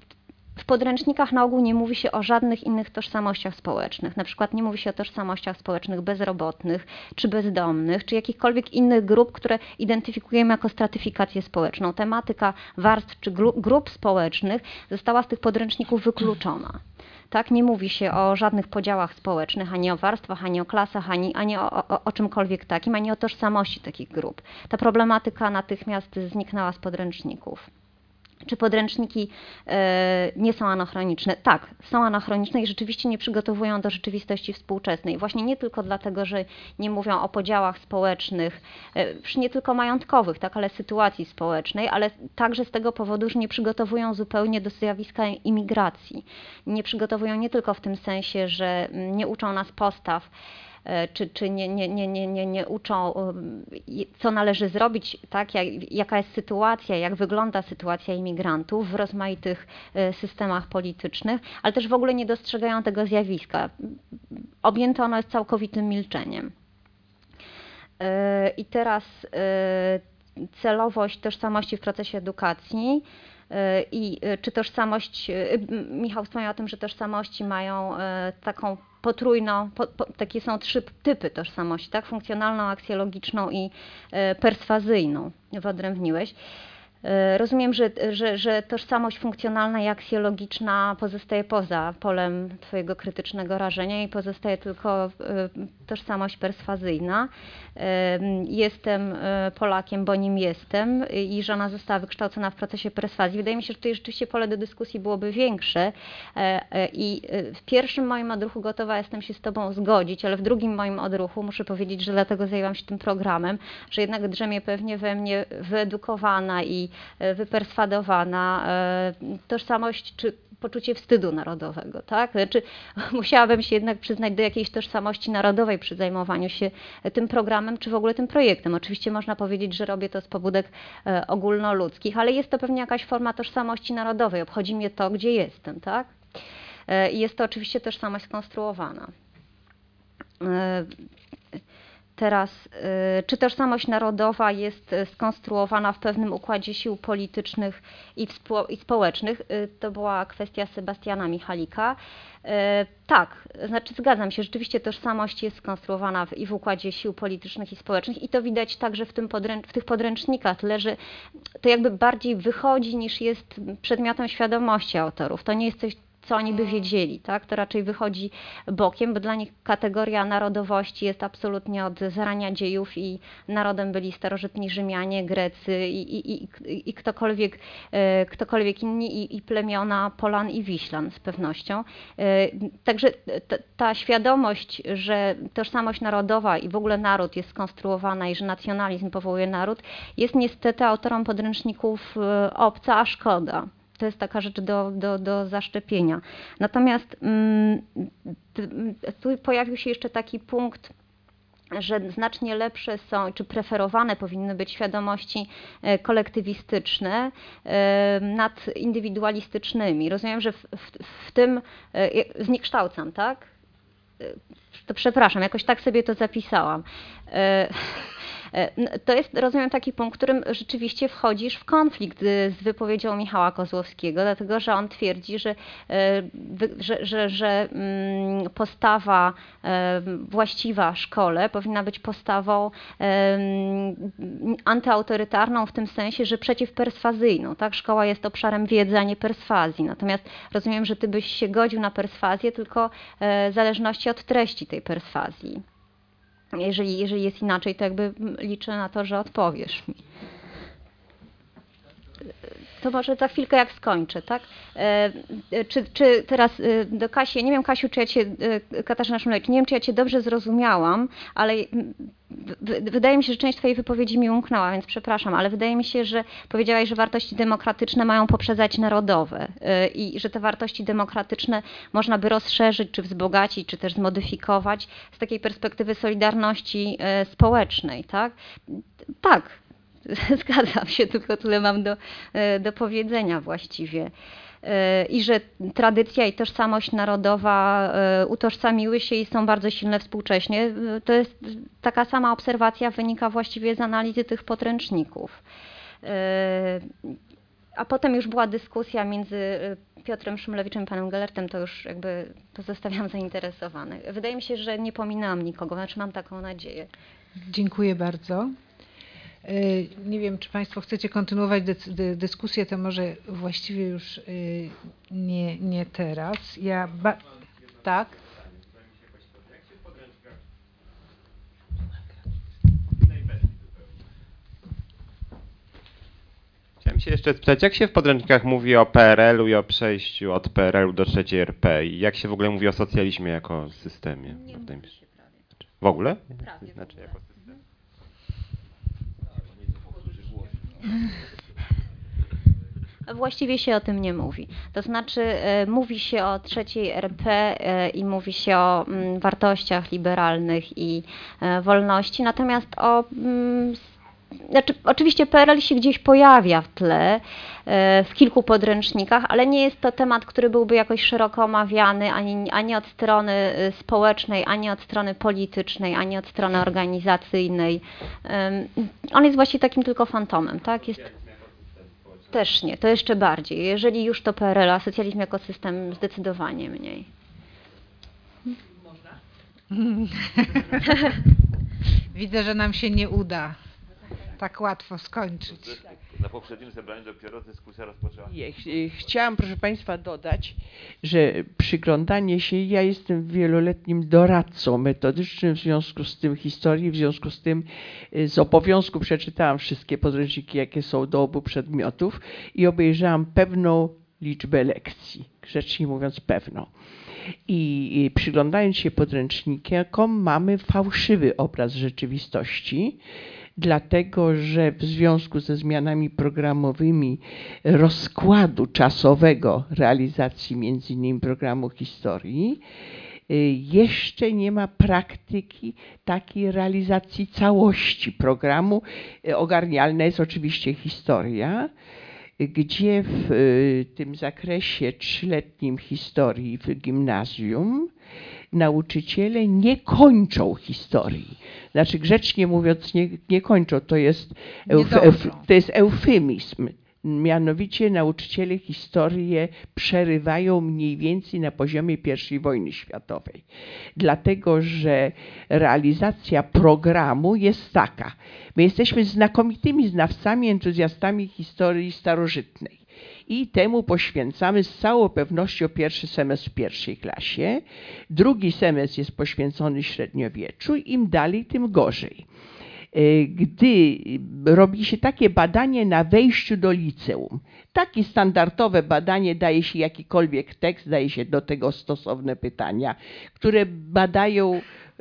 w podręcznikach na ogół nie mówi się o żadnych innych tożsamościach społecznych. Na przykład nie mówi się o tożsamościach społecznych bezrobotnych, czy bezdomnych, czy jakichkolwiek innych grup, które identyfikujemy jako stratyfikację społeczną. Tematyka warstw czy grup społecznych została z tych podręczników wykluczona. Tak, nie mówi się o żadnych podziałach społecznych, ani o warstwach, ani o klasach, ani o czymkolwiek takim, ani o tożsamości takich grup. Ta problematyka natychmiast zniknęła z podręczników. Czy podręczniki nie są anachroniczne? Tak, są anachroniczne i rzeczywiście nie przygotowują do rzeczywistości współczesnej. Właśnie nie tylko dlatego, że nie mówią o podziałach społecznych, nie tylko majątkowych, tak, ale sytuacji społecznej, ale także z tego powodu, że nie przygotowują zupełnie do zjawiska imigracji. Nie przygotowują nie tylko w tym sensie, że nie uczą nas postaw, czy nie uczą, co należy zrobić, tak, jaka jest sytuacja, jak wygląda sytuacja imigrantów w rozmaitych systemach politycznych, ale też w ogóle nie dostrzegają tego zjawiska. Objęte ono jest całkowitym milczeniem. I teraz celowość tożsamości w procesie edukacji. I czy tożsamość, Michał wspomniał o tym, że tożsamości mają taką potrójną, takie są 3 typy tożsamości, tak? Funkcjonalną, aksjologiczną i perswazyjną, wyodrębniłeś. Rozumiem, że tożsamość funkcjonalna i aksjologiczna pozostaje poza polem twojego krytycznego rażenia i pozostaje tylko tożsamość perswazyjna. Jestem Polakiem, bo nim jestem i że ona została wykształcona w procesie perswazji. Wydaje mi się, że tutaj rzeczywiście pole do dyskusji byłoby większe i w pierwszym moim odruchu gotowa jestem się z tobą zgodzić, ale w drugim moim odruchu muszę powiedzieć, że dlatego zajęłam się tym programem, że jednak drzemie pewnie we mnie wyedukowana i wyperswadowana tożsamość czy poczucie wstydu narodowego, tak? Znaczy, musiałabym się jednak przyznać do jakiejś tożsamości narodowej przy zajmowaniu się tym programem, czy w ogóle tym projektem. Oczywiście można powiedzieć, że robię to z pobudek ogólnoludzkich, ale jest to pewnie jakaś forma tożsamości narodowej. Obchodzi mnie to, gdzie jestem, tak? I jest to oczywiście tożsamość skonstruowana. Teraz, czy tożsamość narodowa jest skonstruowana w pewnym układzie sił politycznych i społecznych? To była kwestia Sebastiana Michalika. Tak, znaczy zgadzam się, rzeczywiście tożsamość jest skonstruowana i w układzie sił politycznych i społecznych i to widać także w tych podręcznikach, tyle że to jakby bardziej wychodzi niż jest przedmiotem świadomości autorów. To nie jest coś, co oni by wiedzieli, tak? To raczej wychodzi bokiem, bo dla nich kategoria narodowości jest absolutnie od zarania dziejów i narodem byli starożytni Rzymianie, Grecy i ktokolwiek inni i plemiona Polan i Wiślan z pewnością. Także ta świadomość, że tożsamość narodowa i w ogóle naród jest skonstruowana i że nacjonalizm powołuje naród, jest niestety autorom podręczników obca, a szkoda. To jest taka rzecz do zaszczepienia. Natomiast tu pojawił się jeszcze taki punkt, że znacznie lepsze są, czy preferowane powinny być świadomości kolektywistyczne nad indywidualistycznymi. Rozumiem, że w tym zniekształcam, tak? To przepraszam, jakoś tak sobie to zapisałam. To jest, rozumiem, taki punkt, w którym rzeczywiście wchodzisz w konflikt z wypowiedzią Michała Kozłowskiego, dlatego że on twierdzi, że postawa właściwa szkole powinna być postawą antyautorytarną w tym sensie, że przeciwperswazyjną. Tak? Szkoła jest obszarem wiedzy, a nie perswazji. Natomiast rozumiem, że ty byś się godził na perswazję tylko w zależności od treści tej perswazji. Jeżeli jest inaczej, to jakby liczę na to, że odpowiesz mi. To może za chwilkę jak skończę, tak? Czy teraz do Kasi, nie wiem Kasiu, czy ja Cię, Katarzyna Szumlewicz, nie wiem, czy ja Cię dobrze zrozumiałam, ale wydaje mi się, że część Twojej wypowiedzi mi umknęła, więc przepraszam, ale wydaje mi się, że powiedziałaś, że wartości demokratyczne mają poprzedzać narodowe i że te wartości demokratyczne można by rozszerzyć, czy wzbogacić, czy też zmodyfikować z takiej perspektywy solidarności społecznej, tak? Tak. Zgadzam się, tylko tyle mam do powiedzenia właściwie. I że tradycja i tożsamość narodowa utożsamiły się i są bardzo silne współcześnie. To jest taka sama obserwacja, wynika właściwie z analizy tych podręczników. A potem już była dyskusja między Piotrem Szumlewiczem i panem Gellertem, to już jakby pozostawiam zainteresowanych. Wydaje mi się, że nie pominęłam nikogo, znaczy mam taką nadzieję. Dziękuję bardzo. Nie wiem, czy Państwo chcecie kontynuować dyskusję, to może właściwie już nie teraz. Tak? Chciałem się jeszcze spytać, jak się w podręcznikach mówi o PRL-u i o przejściu od PRL-u do III RP i jak się w ogóle mówi o socjalizmie jako systemie? Nie mówi się prawie. W ogóle? Prawie. Znaczy jako system. Właściwie się o tym nie mówi. To znaczy mówi się o III RP i mówi się o wartościach liberalnych i wolności, natomiast oczywiście PRL się gdzieś pojawia w tle, w kilku podręcznikach, ale nie jest to temat, który byłby jakoś szeroko omawiany ani od strony społecznej, ani od strony politycznej, ani od strony organizacyjnej. On jest właściwie takim tylko fantomem, tak? Też nie, to jeszcze bardziej. Jeżeli już to PRL, a socjalizm jako system zdecydowanie mniej. Można? Widzę, że nam się nie uda tak łatwo skończyć. Na poprzednim zebraniu dopiero dyskusja rozpoczęła. Chciałam, proszę Państwa, dodać, że przyglądanie się, ja jestem wieloletnim doradcą metodycznym w związku z tym historii, w związku z tym z obowiązku przeczytałam wszystkie podręczniki, jakie są do obu przedmiotów i obejrzałam pewną liczbę lekcji, grzecznie mówiąc pewną. I przyglądając się podręcznikom, mamy fałszywy obraz rzeczywistości, dlatego że w związku ze zmianami programowymi rozkładu czasowego realizacji między innymi programu historii jeszcze nie ma praktyki takiej realizacji całości programu. Ogarnialna jest oczywiście historia, gdzie w tym zakresie 3-letnim historii w gimnazjum nauczyciele nie kończą historii. Znaczy grzecznie mówiąc nie kończą, to jest eufemizm. Mianowicie nauczyciele historię przerywają mniej więcej na poziomie I wojny światowej. Dlatego, że realizacja programu jest taka. My jesteśmy znakomitymi znawcami, entuzjastami historii starożytnej. I temu poświęcamy z całą pewnością pierwszy semestr w pierwszej klasie. Drugi semestr jest poświęcony średniowieczu, im dalej, tym gorzej. Gdy robi się takie badanie na wejściu do liceum, takie standardowe badanie, daje się jakikolwiek tekst, daje się do tego stosowne pytania, które badają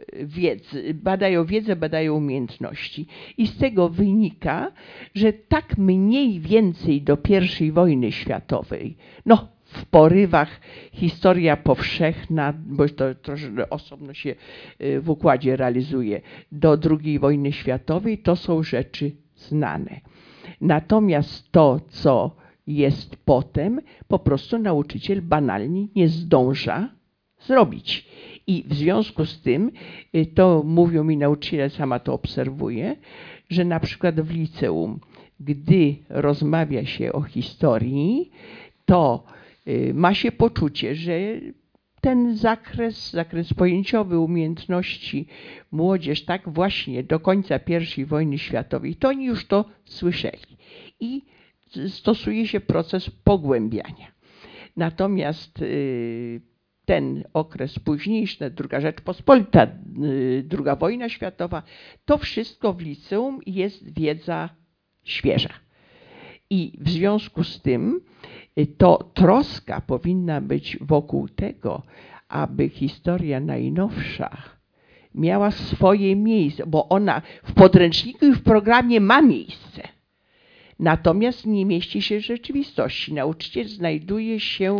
wiedzę, badają umiejętności. I z tego wynika, że tak mniej więcej do I wojny światowej, w porywach historia powszechna, bo to troszkę osobno się w układzie realizuje, do II wojny światowej, to są rzeczy znane. Natomiast to, co jest potem, po prostu nauczyciel banalnie nie zdąża zrobić. I w związku z tym, to mówią mi nauczyciele, sama to obserwuję, że na przykład w liceum, gdy rozmawia się o historii, to ma się poczucie, że ten zakres pojęciowy, umiejętności młodzież, tak właśnie do końca I wojny światowej, to oni już to słyszeli i stosuje się proces pogłębiania. Natomiast ten okres późniejszy, II Rzeczpospolita, II wojna światowa, to wszystko w liceum jest wiedza świeża. I w związku z tym to troska powinna być wokół tego, aby historia najnowsza miała swoje miejsce, bo ona w podręczniku i w programie ma miejsce. Natomiast nie mieści się w rzeczywistości. Nauczyciel znajduje się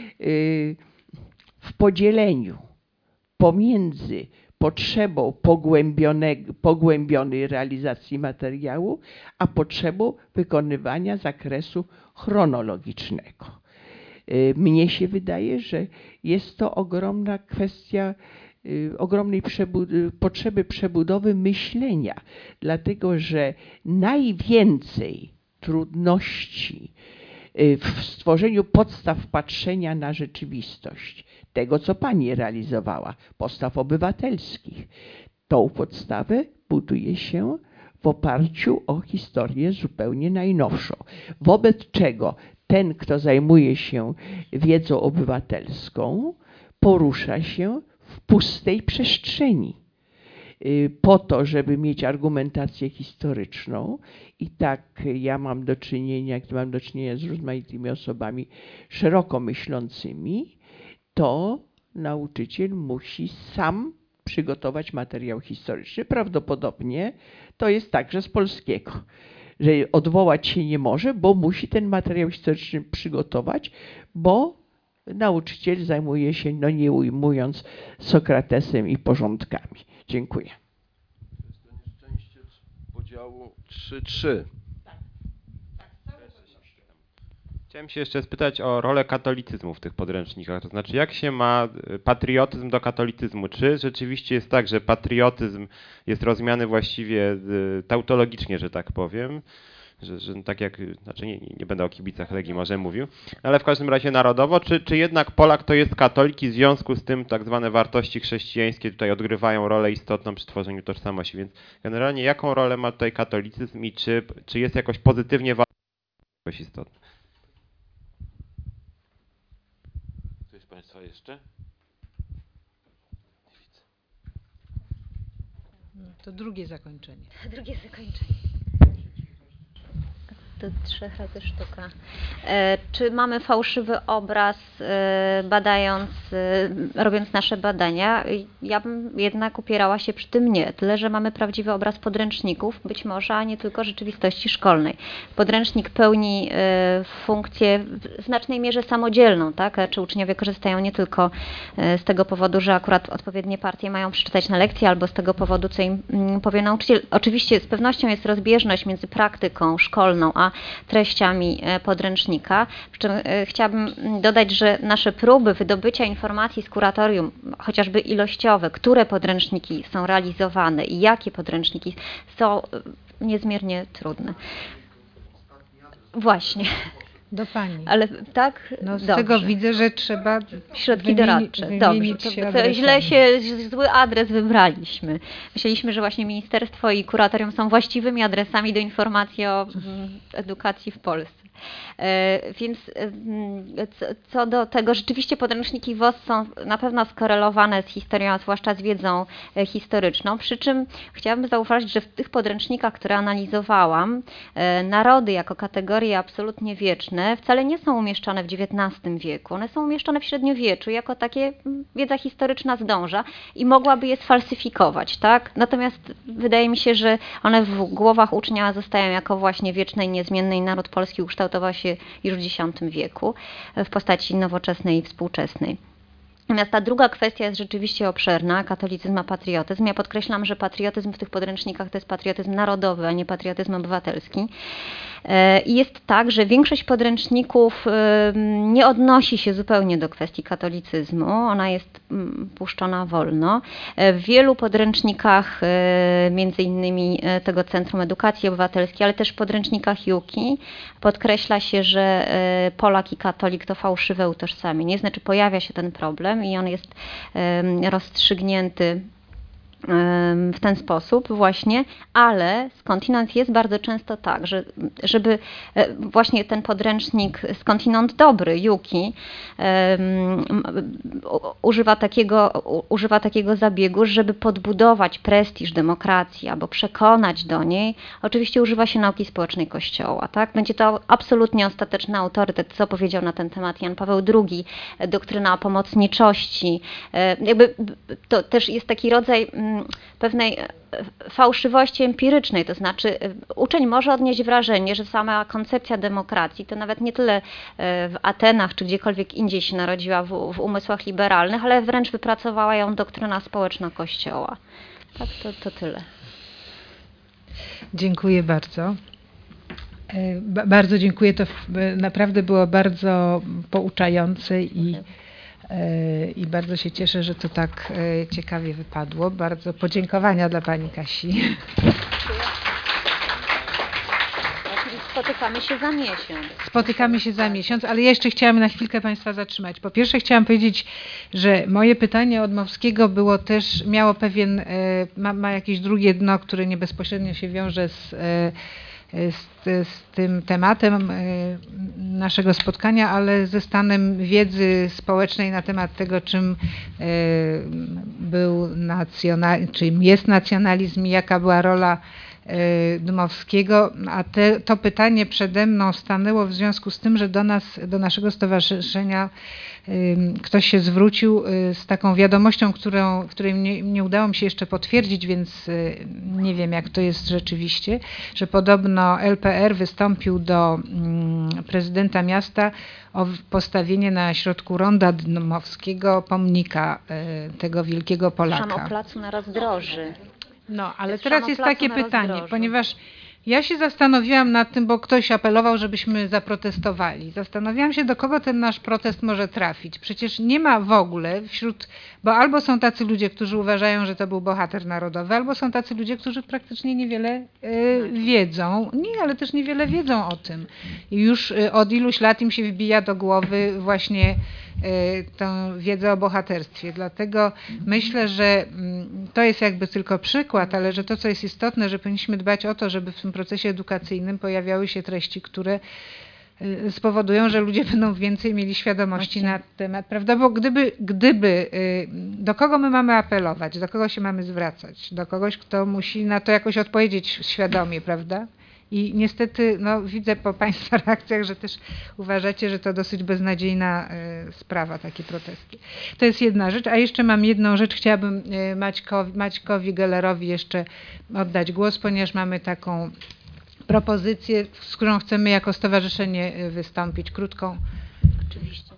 w podzieleniu pomiędzy potrzebą pogłębionej realizacji materiału, a potrzebą wykonywania zakresu chronologicznego. Mnie się wydaje, że jest to ogromna kwestia ogromnej potrzeby przebudowy myślenia, dlatego że najwięcej trudności w stworzeniu podstaw patrzenia na rzeczywistość, tego co Pani realizowała, postaw obywatelskich. Tą podstawę buduje się w oparciu o historię zupełnie najnowszą, wobec czego ten, kto zajmuje się wiedzą obywatelską, porusza się w pustej przestrzeni po to, żeby mieć argumentację historyczną. I tak ja mam do czynienia z rozmaitymi osobami szeroko myślącymi, to nauczyciel musi sam przygotować materiał historyczny. Prawdopodobnie to jest także z polskiego, że odwołać się nie może, bo musi ten materiał historyczny przygotować, bo nauczyciel zajmuje się, no nie ujmując, Sokratesem i porządkami. Dziękuję. To jest to nieszczęście podziału 3-3. Chciałem się jeszcze spytać o rolę katolicyzmu w tych podręcznikach. To znaczy, jak się ma patriotyzm do katolicyzmu? Czy rzeczywiście jest tak, że patriotyzm jest rozumiany właściwie tautologicznie, że tak powiem? Że tak jak, znaczy nie będę o kibicach Legii może mówił, ale w każdym razie narodowo, czy jednak Polak to jest katolik i w związku z tym tak zwane wartości chrześcijańskie tutaj odgrywają rolę istotną przy tworzeniu tożsamości, więc generalnie jaką rolę ma tutaj katolicyzm i czy jest jakoś pozytywnie jakoś istotny? Ktoś z Państwa jeszcze? To drugie zakończenie. Drugie zakończenie. Do 3 razy sztuka. Czy mamy fałszywy obraz robiąc nasze badania? Ja bym jednak upierała się przy tym nie. Tyle, że mamy prawdziwy obraz podręczników, być może, a nie tylko rzeczywistości szkolnej. Podręcznik pełni funkcję w znacznej mierze samodzielną, tak? Czy uczniowie korzystają nie tylko z tego powodu, że akurat odpowiednie partie mają przeczytać na lekcji, albo z tego powodu, co im powie nauczyciel. Oczywiście z pewnością jest rozbieżność między praktyką szkolną a treściami podręcznika. Przy czym chciałabym dodać, że nasze próby wydobycia informacji z kuratorium, chociażby ilościowe, które podręczniki są realizowane i jakie podręczniki, są niezmiernie trudne. Właśnie. Do Pani. Ale tak? No z dobrze. tego widzę, że trzeba środki doradcze. Dobrze, to zły adres wybraliśmy. Myśleliśmy, że właśnie ministerstwo i kuratorium są właściwymi adresami do informacji o edukacji w Polsce. Więc co do tego, rzeczywiście podręczniki WOS są na pewno skorelowane z historią, a zwłaszcza z wiedzą historyczną, przy czym chciałabym zauważyć, że w tych podręcznikach, które analizowałam, narody jako kategorie absolutnie wieczne wcale nie są umieszczone w XIX wieku, one są umieszczone w średniowieczu, jako takie wiedza historyczna zdąża i mogłaby je sfalsyfikować, tak? Natomiast wydaje mi się, że one w głowach ucznia zostają jako właśnie wieczny i niezmienny i naród polski ukształtował się już w X wieku w postaci nowoczesnej i współczesnej. Natomiast ta druga kwestia jest rzeczywiście obszerna, katolicyzm a patriotyzm. Ja podkreślam, że patriotyzm w tych podręcznikach to jest patriotyzm narodowy, a nie patriotyzm obywatelski. I jest tak, że większość podręczników nie odnosi się zupełnie do kwestii katolicyzmu, ona jest puszczona wolno. W wielu podręcznikach, między innymi tego Centrum Edukacji Obywatelskiej, ale też w podręcznikach Juki podkreśla się, że Polak i katolik to fałszywe utożsamienie, znaczy pojawia się ten problem i on jest rozstrzygnięty w ten sposób właśnie, ale skądinąd jest bardzo często tak, że żeby właśnie ten podręcznik skądinąd dobry, Juki, używa takiego zabiegu, żeby podbudować prestiż demokracji albo przekonać do niej. Oczywiście używa się nauki społecznej Kościoła, tak? Będzie to absolutnie ostateczny autorytet, co powiedział na ten temat Jan Paweł II, doktryna pomocniczości. Jakby to też jest taki rodzaj pewnej fałszywości empirycznej, to znaczy uczeń może odnieść wrażenie, że sama koncepcja demokracji to nawet nie tyle w Atenach czy gdziekolwiek indziej się narodziła w umysłach liberalnych, ale wręcz wypracowała ją doktryna społeczna Kościoła. Tak, to tyle. Dziękuję bardzo. Bardzo dziękuję, to naprawdę było bardzo pouczające i bardzo się cieszę, że to tak ciekawie wypadło. Bardzo podziękowania dla pani Kasi. Spotykamy się za miesiąc. Spotykamy się za miesiąc, ale ja jeszcze chciałam na chwilkę państwa zatrzymać. Po pierwsze chciałam powiedzieć, że moje pytanie od Mowskiego było też, miało pewien, ma jakieś drugie dno, które nie bezpośrednio się wiąże z tym tematem naszego spotkania, ale ze stanem wiedzy społecznej na temat tego, czym czym jest nacjonalizm i jaka była rola Dmowskiego, a to pytanie przede mną stanęło w związku z tym, że do naszego stowarzyszenia ktoś się zwrócił z taką wiadomością, której nie udało mi się jeszcze potwierdzić, więc nie wiem, jak to jest rzeczywiście, że podobno LPR wystąpił do prezydenta miasta o postawienie na środku ronda Dmowskiego pomnika tego wielkiego Polaka. Piszą o placu na rozdroży. No, ale teraz jest takie pytanie, ponieważ ja się zastanowiłam nad tym, bo ktoś apelował, żebyśmy zaprotestowali. Zastanawiałam się, do kogo ten nasz protest może trafić. Przecież nie ma w ogóle bo albo są tacy ludzie, którzy uważają, że to był bohater narodowy, albo są tacy ludzie, którzy praktycznie niewiele wiedzą. Nie, ale też niewiele wiedzą o tym. I już od iluś lat im się wbija do głowy właśnie tą wiedzę o bohaterstwie. Dlatego myślę, że to jest jakby tylko przykład, ale że to, co jest istotne, że powinniśmy dbać o to, żeby w tym procesie edukacyjnym pojawiały się treści, które spowodują, że ludzie będą więcej mieli świadomości na temat, prawda? Bo gdyby do kogo my mamy apelować, do kogo się mamy zwracać? Do kogoś, kto musi na to jakoś odpowiedzieć świadomie, prawda? I niestety widzę po państwa reakcjach, że też uważacie, że to dosyć beznadziejna sprawa, takie protesty. To jest jedna rzecz, a jeszcze mam jedną rzecz. Chciałabym Maćkowi Gellerowi jeszcze oddać głos, ponieważ mamy taką propozycję, z którą chcemy jako stowarzyszenie wystąpić. Krótką. Oczywiście.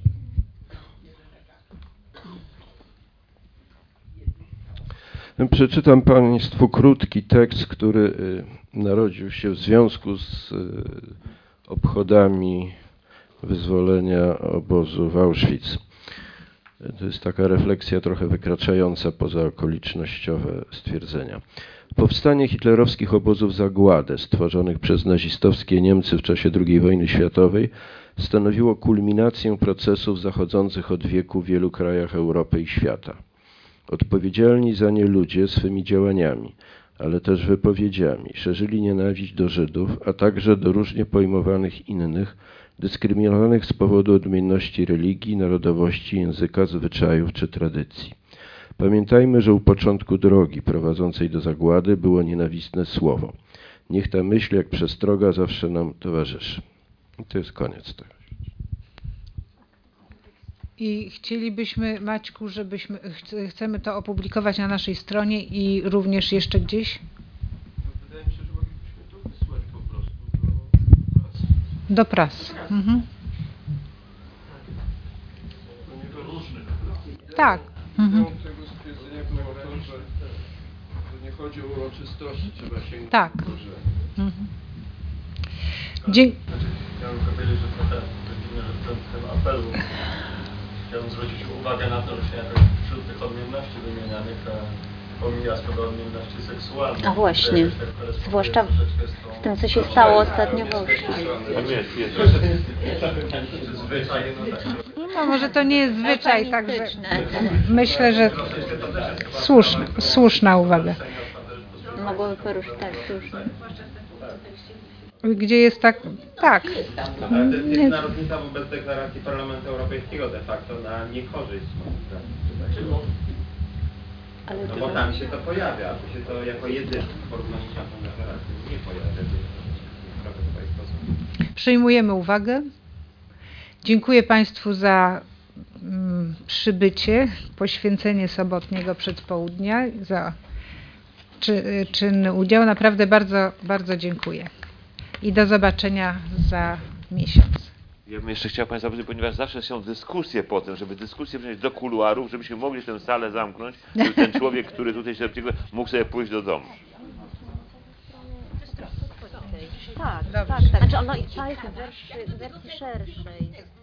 Przeczytam Państwu krótki tekst, który narodził się w związku z obchodami wyzwolenia obozu w Auschwitz. To jest taka refleksja trochę wykraczająca poza okolicznościowe stwierdzenia. Powstanie hitlerowskich obozów zagładę, stworzonych przez nazistowskie Niemcy w czasie II wojny światowej, stanowiło kulminację procesów zachodzących od wieku w wielu krajach Europy i świata. Odpowiedzialni za nie ludzie swymi działaniami, ale też wypowiedziami szerzyli nienawiść do Żydów, a także do różnie pojmowanych innych, dyskryminowanych z powodu odmienności religii, narodowości, języka, zwyczajów czy tradycji. Pamiętajmy, że u początku drogi prowadzącej do zagłady było nienawistne słowo. Niech ta myśl jak przestroga zawsze nam towarzyszy. I to jest koniec tego. I chcielibyśmy, Maćku, chcemy to opublikować na naszej stronie i również jeszcze gdzieś? Wydaje mi się, że moglibyśmy to wysłać po prostu do prasy. Do prasy. Mhm. Różnych. Tak. Tego stwierdzenia było to, że nie chodzi o uroczystości, trzeba sięgnąć Tak. po że. Chciałbym tylko powiedzieć, że trochę dziwne, że w tym apelu chciałbym zwrócić uwagę na to, że się jakoś wśród tych odmienności wymienianych pomija sobie odmienności seksualne. A właśnie, zwłaszcza z tym, co się stało ostatnio w Olsztynie. No może to nie jest zwyczaj, także myślę, że słuszna uwaga. Mogłoby poruszyć, tak, słusznie. Gdzie jest tak, tak. Ale to jest jedna różnica wobec deklaracji Parlamentu Europejskiego de facto na niekorzyść. No bo tam się to pojawia, a tu się to jako jedyny w porównaniu z tą deklaracją nie pojawia. Przyjmujemy uwagę. Dziękuję Państwu za przybycie, poświęcenie sobotniego przedpołudnia, za czynny udział. Naprawdę bardzo, bardzo dziękuję. I do zobaczenia za miesiąc. Ja bym jeszcze chciał Państwa powiedzieć, ponieważ zawsze są dyskusje po tym, żeby dyskusję przenieść do kuluarów, żebyśmy mogli tę salę zamknąć, żeby ten człowiek, który tutaj się opiekuje, mógł sobie pójść do domu. Tak, tak, tak. Znaczy ono jest w wersji szerszej.